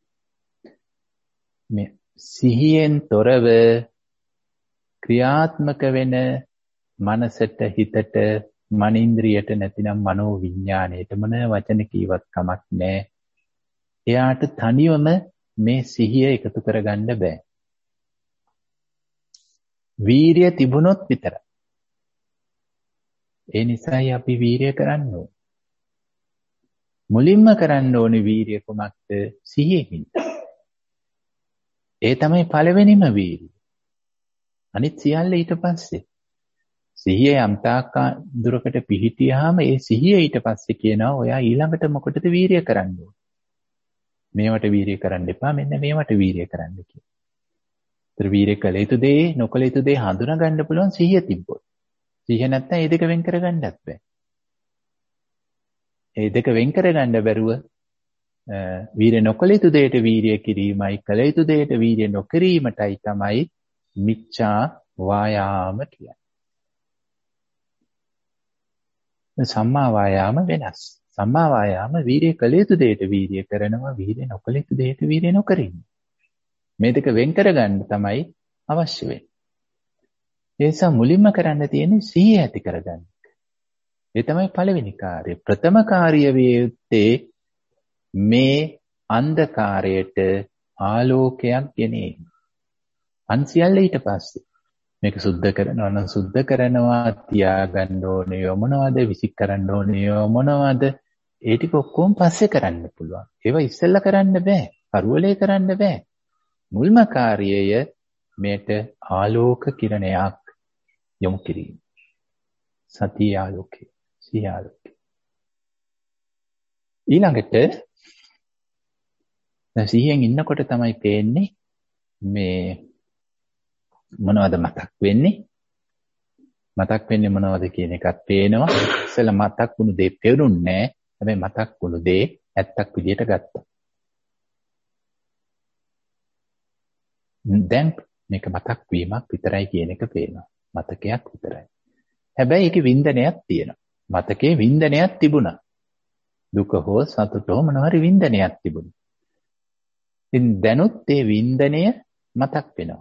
මේ සිහියෙන් තොරව ක්‍රියාත්මක වෙන මනසට, හිතට, මනින්ද්‍රියට නැතිනම් මනෝ විඥාණයට මොන වචන කීවත් කමක් නැහැ. එයාට තනියම මේ සිහිය එකතු කරගන්න බෑ. වීරිය තිබුණොත් විතරයි. ඒ නිසායි අපි වීරිය කරන්න ඕනේ. මුලින්ම කරන්න ඕනේ වීරිය කොමක්ද? සිහියෙන්. ඒ තමයි පළවෙනිම වීරිය. අනිත් සියල්ල ඊට පස්සේ. සිහිය යම් තාක් දුරකට පිහිටියාම ඒ සිහිය ඊට පස්සේ කියනවා ඔයා ඊළඟට මොකටද වීරිය කරන්න ඕනේ? මේවට වීරිය කරන්න එපා, මෙන්න මේවට වීරිය කරන්න කියලා. ඒතර වීරිය කළ යුතු දේ, නොකළ යුතු දේ හඳුනා ගන්න පුළුවන් සිහිය තිබ්බොත්. සිහිය නැත්නම් මේ දෙක වෙන් කරගන්නත් බෑ. මේ දෙක වෙන් කරගන්න බැරුව වීරිය නොකළ යුතු දෙයට වීරිය කිරීමයි, කළ යුතු දෙයට වීරිය නොකිරීමටයි තමයි මිච්ඡා වායාම කියන්නේ. සම්මා වායාම වෙනස්. සම්මා වායාම වීරිය කළ යුතු දෙයට වීරිය කරනවා, වීරිය නොකළ යුතු දෙයට වීරිය නොකරිනවා. මේ දෙක වෙන් කරගන්න තමයි අවශ්‍ය වෙන්නේ. ඒ නිසා මුලින්ම කරන්න තියෙන්නේ සිහිය ඇති කරගන්න. ඒ තමයි පළවෙනි කාර්යය. ප්‍රථම කාර්යය විය යුත්තේ මේ අන්ධකාරයට ආලෝකයක් ගෙනීම. අන්සියල්ල ඊට පස්සේ මේක සුද්ධ කරනවා නම් සුද්ධ කරනවා, තියාගන්න ඕනේ මොනවද, විසික් කරන්න ඕනේ මොනවද, ඒ ටික ඔක්කොම පස්සේ කරන්න පුළුවන්. ඒවා ඉස්සෙල්ලා කරන්න බෑ. කරුවලේ කරන්න බෑ. මුල්ම කාර්යය මේට ආලෝක කිරණයක් යොමු කිරීම. සතිය ආලෝකය, සිහිය ආලෝකය. ඊළඟට දැන් සිහියෙන් ඉන්නකොට තමයි පේන්නේ මේ මොනවද මතක් වෙන්නේ? මතක් වෙන්නේ මොනවද කියන එකත් පේනවා. ඉස්සෙල්ලා මතක් වුණු දේ පේරුන්නේ නැහැ. හැබැයි මතක් වුණු දේ ඇත්තක් විදියට ගත්තා. දැන් මේක මතක් වීමක් විතරයි කියන එක පේනවා. මතකයක් විතරයි. හැබැයි ඒකේ වින්දනයක් තියෙනවා. මතකේ වින්දනයක් තිබුණා. දුක හෝ සතුට හෝ මොනවා හරි වින්දනයක් තිබුණා. ඉතින් දැනුත් ඒ වින්දනය මතක් වෙනවා.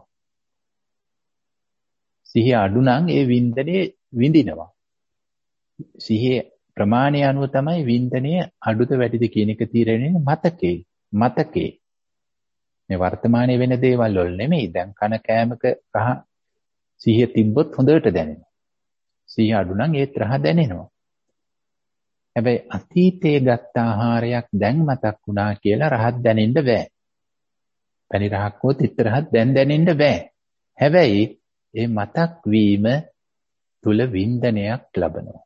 සිහිය අඩු නම් ඒ වින්දනය විඳිනවා. සිහියේ ප්‍රමාණය අනුව තමයි වින්දනය අඩුද වැඩිද කියන එක තීරණය වෙන්නේ මතකේ. මේ වර්තමානයේ වෙන දේවල් වල නෙමෙයි. දැන් කන කෑමක රහ සිහිය තිබ්බොත් හොඳට දැනෙනවා. සිහිය අඩු නම් ඒත් රහ දැනෙනවා. හැබැයි අතීතයේ ගත්ත ආහාරයක් දැන් මතක් වුණා කියලා රහත් දැනෙන්න බෑ. පැණි රහක් හෝ තිත්ත රහක් දැන් දැනෙන්න බෑ. හැබැයි ඒ මතක් වීම තුල වින්දනයක් ලබනවා.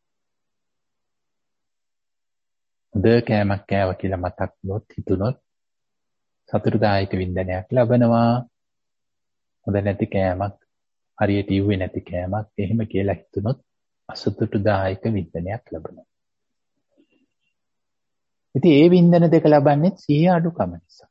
හොඳ කෑමක් කෑවා කියලා මතක් වුණොත් හිතුනොත් සතුටුදායක වින්දනයක් ලබනවා. හොඳ නැති කෑමක් හරියට ඉව්වේ නැති කෑමක් එහෙම කියලා හිතුනොත් අසතුටුදායක වින්දනයක් ලබනවා. ඉතින් ඒ වින්දන දෙක ලබන්නේ සිහිය අඩුකම නිසා.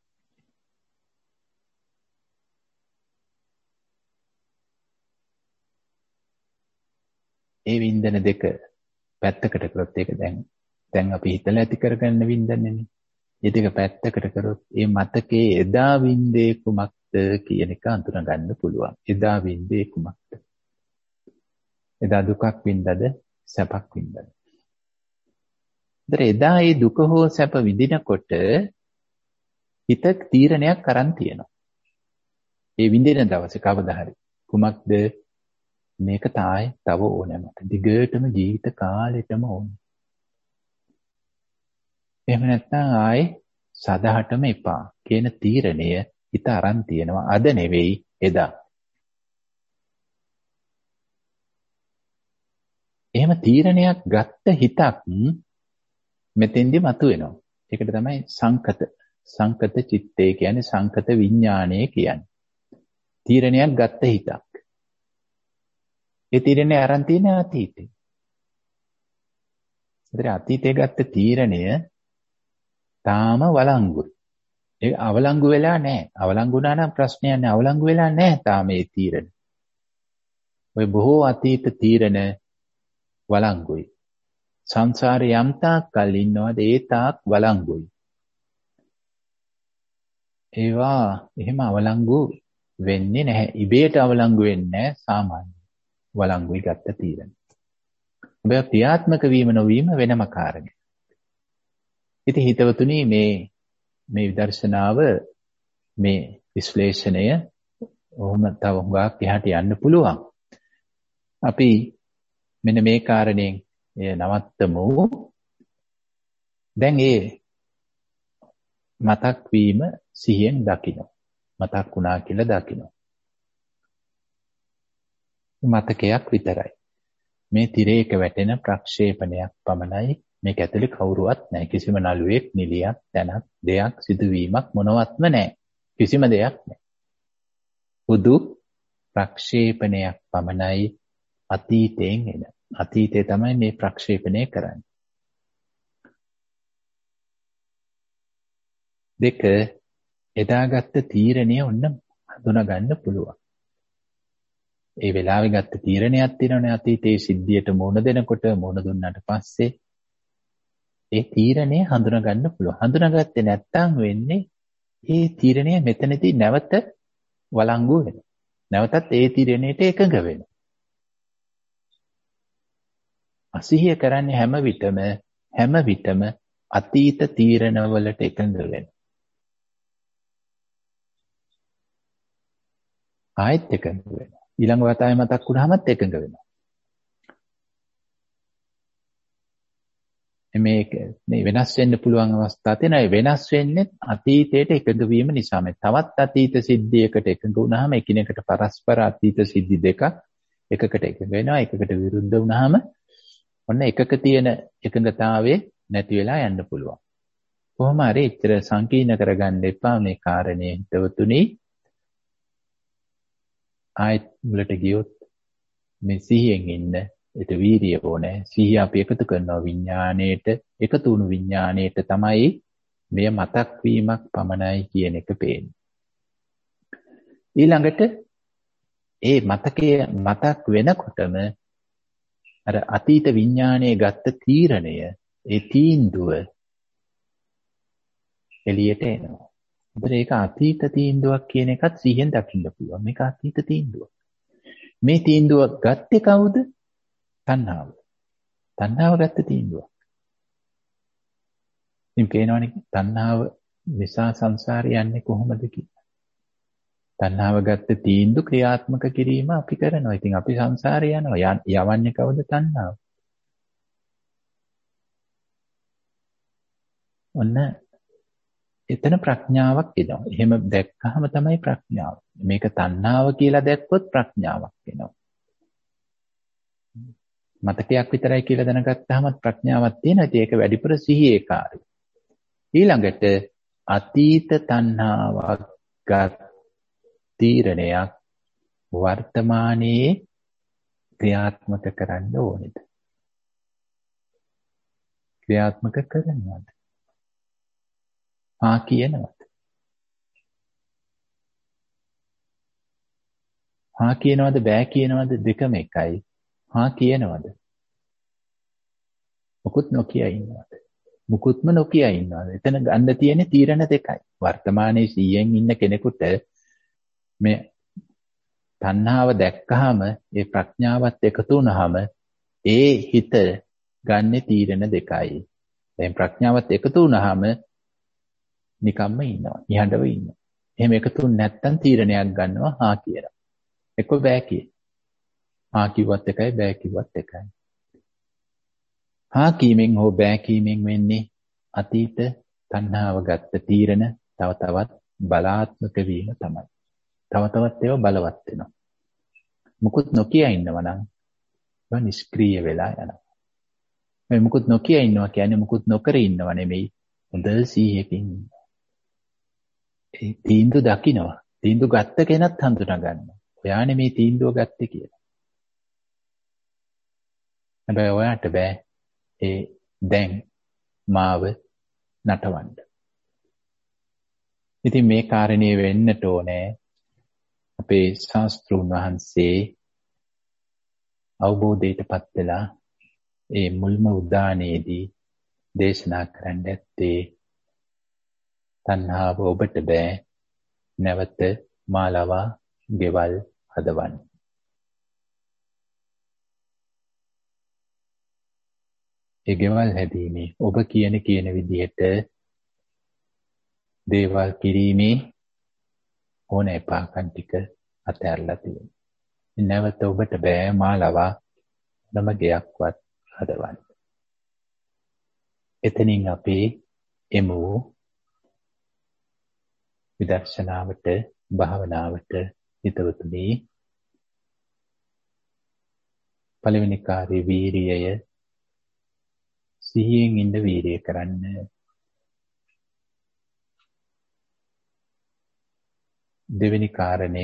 ඒ වින්දන දෙක පැත්තකට කරොත් ඒක දැන් අපි හිතලා ඇති කරගන්න වින්දනනේ. ඒ දෙක පැත්තකට කරොත් ඒ මතකයේ එදා වින්දේ කුමක්ද කියන එක අඳුන ගන්න පුළුවන්. එදා වින්දේ කුමක්ද? එදා දුකක් වින්දද සැපක් වින්දද? එදා ඒ දුක හෝ සැප විඳිනකොට හිත තීරණයක් අරන් තියෙනවා. ඒ විඳින දවසේ කවදා හරි කුමක්ද මේක තව ඕනේ මට. දිගටම ජීවිත කාලෙටම ඕනේ. එහෙම නැත්නම් ආයේ සදාටම එපා කියන තීරණය හිත අරන් තියෙනවා. අද නෙවෙයි එදා. එහෙම තීරණයක් ගත්ත හිතක් මෙතෙන්දි මතුවෙනවා. ඒකට තමයි සංකත චිත්තේ කියන්නේ සංකත විඥානය කියන්නේ. තීරණයක් ගත්ත හිතක්. ඒ තීරණය අරන් තියෙන අතීතේ. ඒතර අතීතේ ගත්ත තීරණය තාම වළංගුයි. ඒ අවලංගු වෙලා නැහැ. අවලංගු වුණා නම් ප්‍රශ්නයක් නැහැ. අවලංගු වෙලා නැහැ තාම මේ තීරණ. ඔය බොහෝ අතීත තීරණ වළංගුයි. සංසාරේ යම් තාක් කල් ඉන්නවද ඒ තාක් වළංගුයි. ඒවා එහෙම අවලංගු වෙන්නේ නැහැ. ඉබේට අවලංගු වෙන්නේ නැහැ සාමාන්‍ය. වළංගුයි ගත්ත තීරණ. ඔබ ක්‍රියාත්මක වීම නොවීම වෙනම කාරණයක්. ඉතින් හිතවතුනි මේ විදර්ශනාව මේ විශ්ලේෂණය ඔහොම තව හුඟක් එහාට යන්න පුළුවන්. අපි මෙන්න මේ කාරණයෙන් නවත්තමු. දැන් මතක් වීම සිහියෙන් දකින්න. මතක් වුණා කියලා දකින්න. මතකයක් විතරයි. මේ තිරයක වැටෙන ප්‍රක්ෂේපණයක් පමණයි. මේක ඇතුලේ කවුරුවත් නැහැ. කිසිම නළුවෙක්, නිලියක්, තැනක්, දෙයක්, සිදුවීමක් මොනවත්ම නැහැ. කිසිම දෙයක් නැහැ. බුදු ප්‍රක්ෂේපණයක් පමණයි අතීතයෙන් එන. අතීතේ තමයි මේ ප්‍රක්ෂේපණය කරන්නේ. දෙක එදාගත්ත තීරණය ඔන්න හඳුනා ගන්න පුළුවන්. ඒ වෙලාවේ ගත්ත තීරණයක් තියෙනවනේ අතීතයේ සිද්ධියට මුහුණ දෙනකොට මුහුණ දුන්නාට පස්සේ ඒ තීරණය හඳුනා ගන්න පුළුවන්. හඳුනාගත්තේ නැත්නම් වෙන්නේ ඒ තීරණය මෙතනදී නැවත වළංගු වෙනවා. නැවතත් ඒ තීරණයට එකඟ වෙනවා. අසිහිය කරන්නේ හැම විටම අතීත තීරණවලට එකඟ වෙනවා. ආයෙත් එකඟ වෙනවා. ඊළඟ වතාවේ මතක් වුණාමත් එකඟ වෙනවා. මේ වෙනස් වෙන්න පුළුවන් අවස්ථා තියෙනවා. වෙනස් වෙන්නේ අතීතයට එකඟ වීම නිසා. තවත් අතීත සිද්ධියකට එකඟ වුණාම එකිනෙකට පරස්පර අතීත සිද්ධි දෙකක් එකකට එකඟ වෙනවා. එකකට විරුද්ධ වුණාම ඔන්න එකක තියෙන එකඟතාවයේ නැති වෙලා යන්න පුළුවන්. කොහොම හරි එච්චර සංකීර්ණ කරගන්න එපා මේ කාරණේ හිතවතුනි. ආයෙත් මුලට ගියොත් මේ සිහියෙන් ඉන්න ඒට වීරිය ඕනේ. සිහිය අපි එකතු කරනවා විඥාණයට. එකතු වුණු විඥාණයට තමයි මෙය මතක් වීමක් පමණයි කියන එක පේන්නේ. ඊළඟට ඒ මතක් වෙනකොටම අර අතීත විඥානයේ ගත්ත තීරණය, ඒ තීන්දුව එළියට එනවා. ඒක අතීත තීන්දුවක් කියන එකත් සිහියෙන් දකින්න පුළුවන්. මේක අතීත තීන්දුවක්. මේ තීන්දුව ගත්තේ කවුද? තණ්හාව. තණ්හාව ගත්ත තීන්දුවක්. ඉතින් පේනවනේ තණ්හාව නිසා සංසාරේ යන්නේ කොහොමද කියලා. තණ්හාව ගත්ත තීන්දුව ක්‍රියාත්මක කිරීම අපි කරනවා. ඉතින් අපි සංසාරේ යනවා. යවන්නේ කවුද? තණ්හාව. ඔන්න එතන ප්‍රඥාවක් එනවා. එහෙම දැක්කහම තමයි ප්‍රඥාව. මේක තණ්හාව කියලා දැක්කොත් ප්‍රඥාවක් එනවා. මතකයක් විතරයි කියලා දැනගත්තාම ප්‍රඥාවක් තියෙනවා. ඒක වැඩිපුර සිහියේ කාර්යය. ඊළඟට අතීත තණ්හාවක් ගත් තීරණයක් වර්තමානයේ ක්‍රියාත්මක කරන්න ඕනේද? ක්‍රියාත්මක කරනවද? කියනවද? කියනවද බෑ කියනවද? දෙකම එකයි. කියනවද? මුකුත් නොකිය ඉන්නවද? මුකුත්ම නොකිය ඉන්නවද? එතන ගන්න තියෙන තීරණ දෙකයි. වර්තමානයේ 100න් ඉන්න කෙනෙකුට මේ තණ්හාව දැක්කහම ඒ ප්‍රඥාවත් එකතු වුනහම ඒ හිත ගන්න තීරණ දෙකයි. දැන් ප්‍රඥාවත් එකතු වුනහම නිකම්ම ඉන්නවා. නිහඬව ඉන්නවා. එහෙම එකතු නැත්තම් තීරණයක් ගන්නවා කියලා. එක්ක බෑ කිය. කිව්වත් එකයි බෑ කිව්වත් එකයි. කීමෙන් හෝ බෑ කීමෙන් වෙන්නේ අතීත තණ්හාව ගත්ත තීරණ තව තවත් බලාත්මක වීම තමයි. තව තවත් ඒවා බලවත් වෙනවා. මුකුත් නොකිය ඉන්නවා නම් ඒවා නිෂ්ක්‍රීය වෙලා යනවා. මේ මුකුත් නොකිය ඉන්නවා කියන්නේ මුකුත් නොකර ඉන්නව නෙමෙයි. හොඳ සිහියකින් ඉන්නවා. ඒ තීන්දුව දකින්නවා. තීන්දුව ගත්ත කෙනත් හඳුනා ගන්නවා. ඔයානේ මේ තීන්දුව ගත්තේ කියලා. හැබැයි ඔයාට බෑ ඒ දැන් මාව නටවන්න. ඉතින් මේ කාරණේ වෙන්නට ඕනේ අපේ ශාස්ත්‍රඥ වහන්සේ අවබෝධයටපත් වෙලා ඒ මුල්ම උදානයේදී දේශනා කරන්න ඇත්තේ තණ්හාව ඔබට බෑ නැවත මාලවා ගෙවල් හදවන්න. ඒ ගෙවල් හැදීමේ ඔබ කියන විදිහට දේවල් කිරීමේ ඕන එපාකම් ටික අතහැරලා තියෙනවා. නැවත ඔබට බෑ මාලවා නම ගයක්වත් හදවන්න. එතනින් අපි එමු විදර්ශනාවට භාවනාවට හිතවතුනි. පළවෙනි කාර්ය වීරියය සිහියෙන් ඉන්න වීරිය කරන්න. දෙවෙනි කාරණය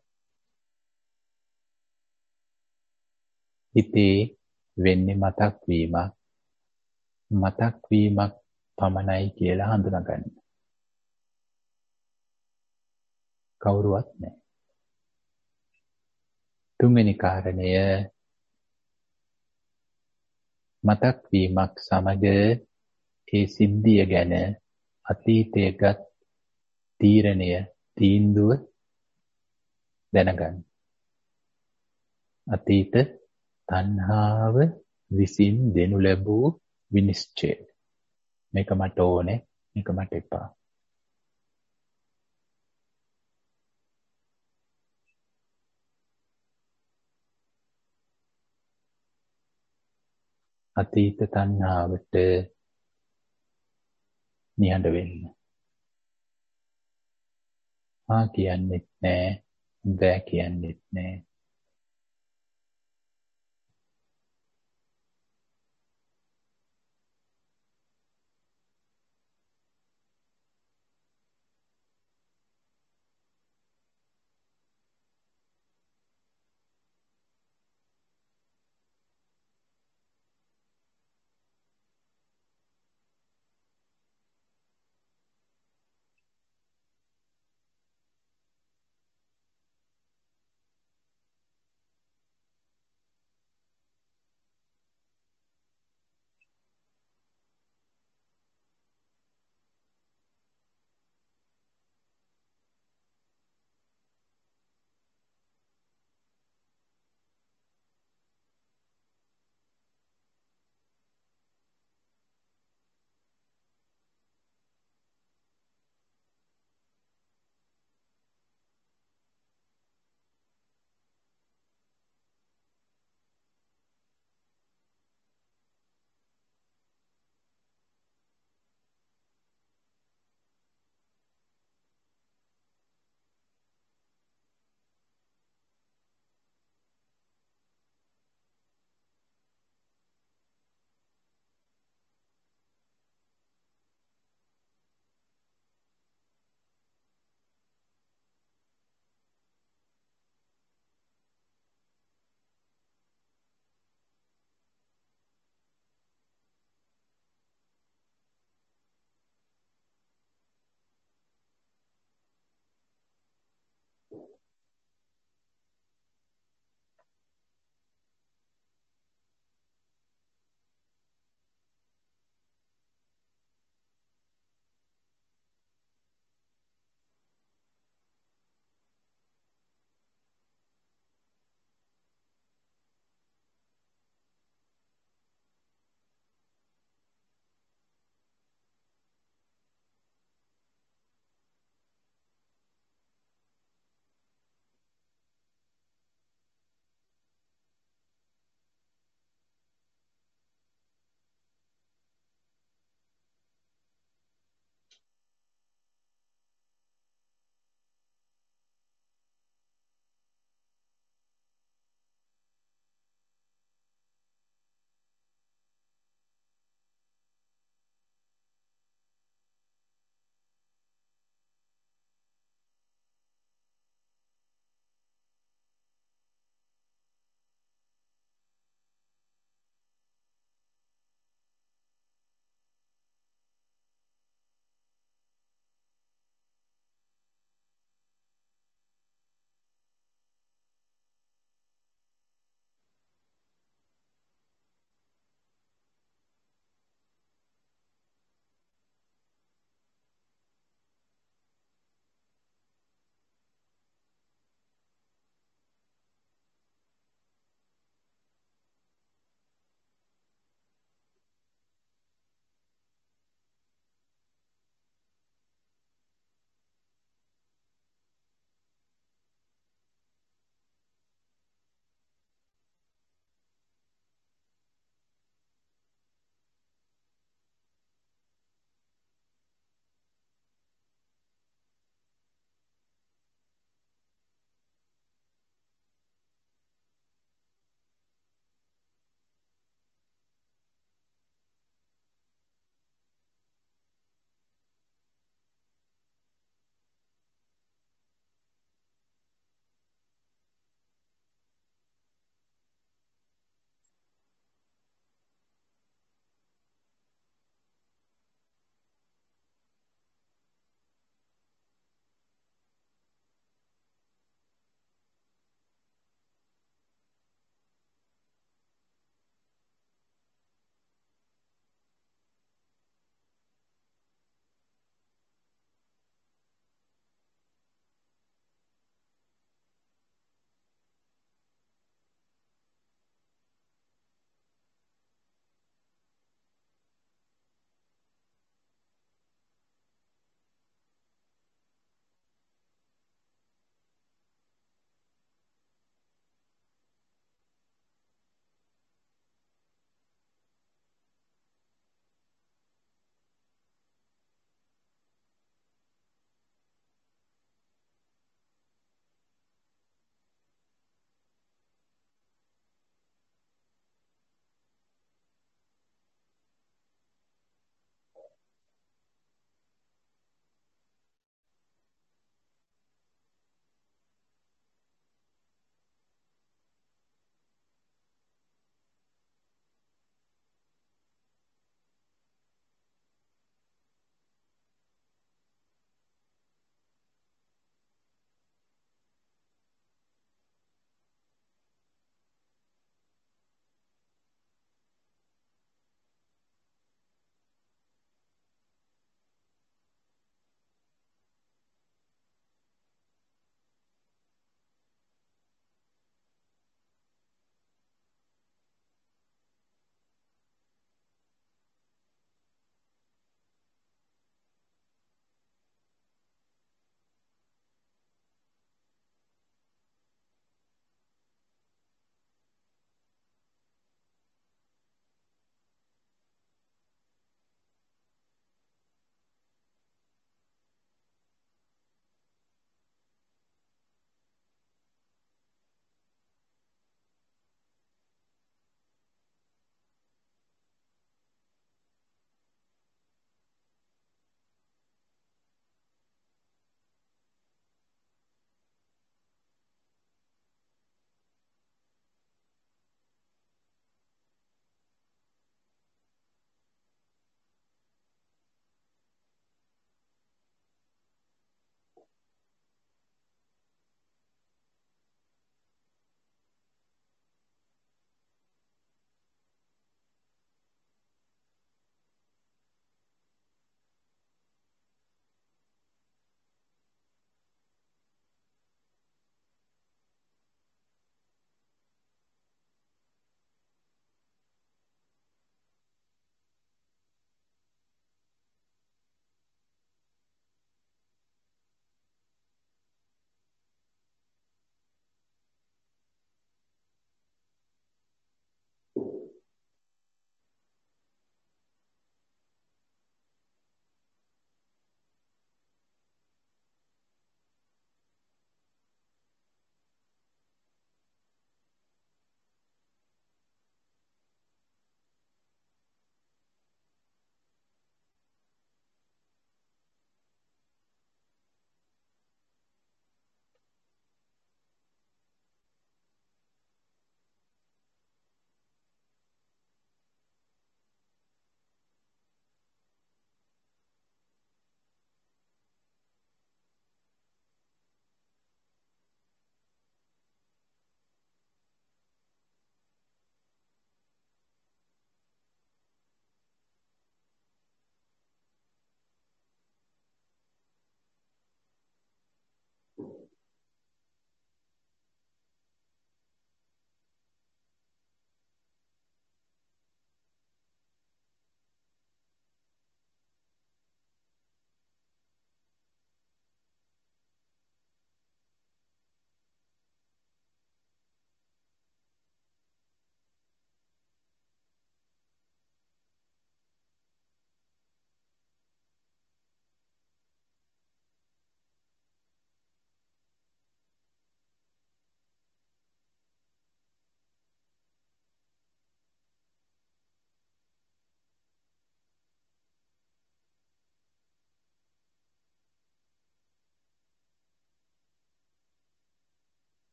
හිතේ වෙන්නේ මතක් වීමක් පමණයි කියලා හඳුනාගන්න. කවුරුවත් නැහැ. තුන්වෙනි කාරණය මතක් වීමක් සමග ඒ සිද්ධිය ගැන අතීතයේගත් තීන්දුව දැනගන්න. අතීත තණ්හාව විසින් දෙනු ලැබූ විනිශ්චය. මේක මට ඕනේ, මේක මට එපා. අතීත තණ්හාවට නිහඬ වෙන්න. කියන්නෙත් නෑ, බෑ කියන්නෙත් නෑ.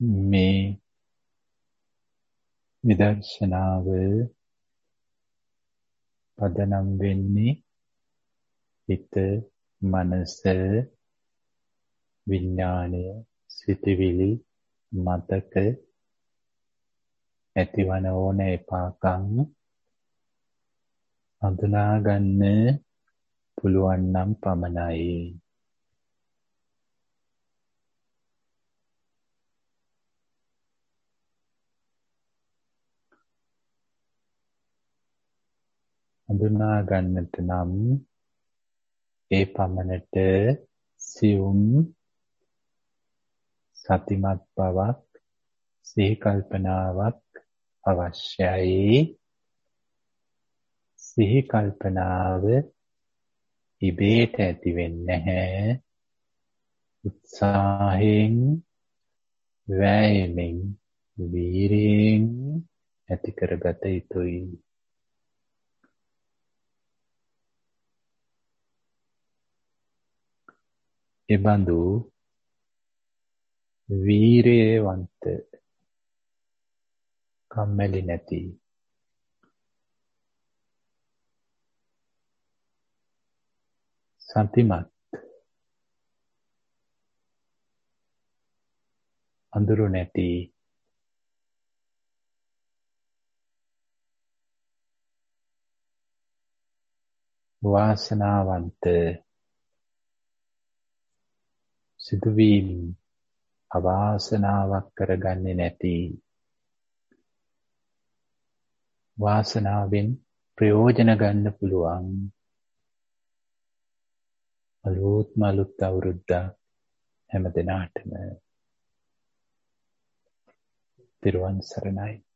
මේ විදර්ශනාව පදනම් වෙන්නේ හිත, මනස, විඥාණය, සිතවිලි, මතක ඇතිවන ඕන එපාකම් හඳුනා ගන්න පුළුවන් නම් පමණයි. හඳුනා ගන්නට නම් ඒ පමණට සියුම් සතිමත් බවක් සිහි කල්පනාවක් අවශ්‍යයි. සිහි කල්පනාව ඉබේට ඇති වෙන්නේ නැහැ. උත්සාහයෙන්, වෑයමෙන්, වීරියෙන් ඇති කරගත යුතුයි. එබඳු වීරයවන්ත, කම්මැලි නැති, සතිමත්, අඳුරු නැති, වාසනාවන්ත, සිදුවීම් අවාසනාවක් කරගන්නේ නැති, වාසනාවෙන් ප්‍රයෝජන ගන්න පුළුවන් අලුත් අවුරුද්දක් හැම දිනාටම. තිරුවන් සරණයි.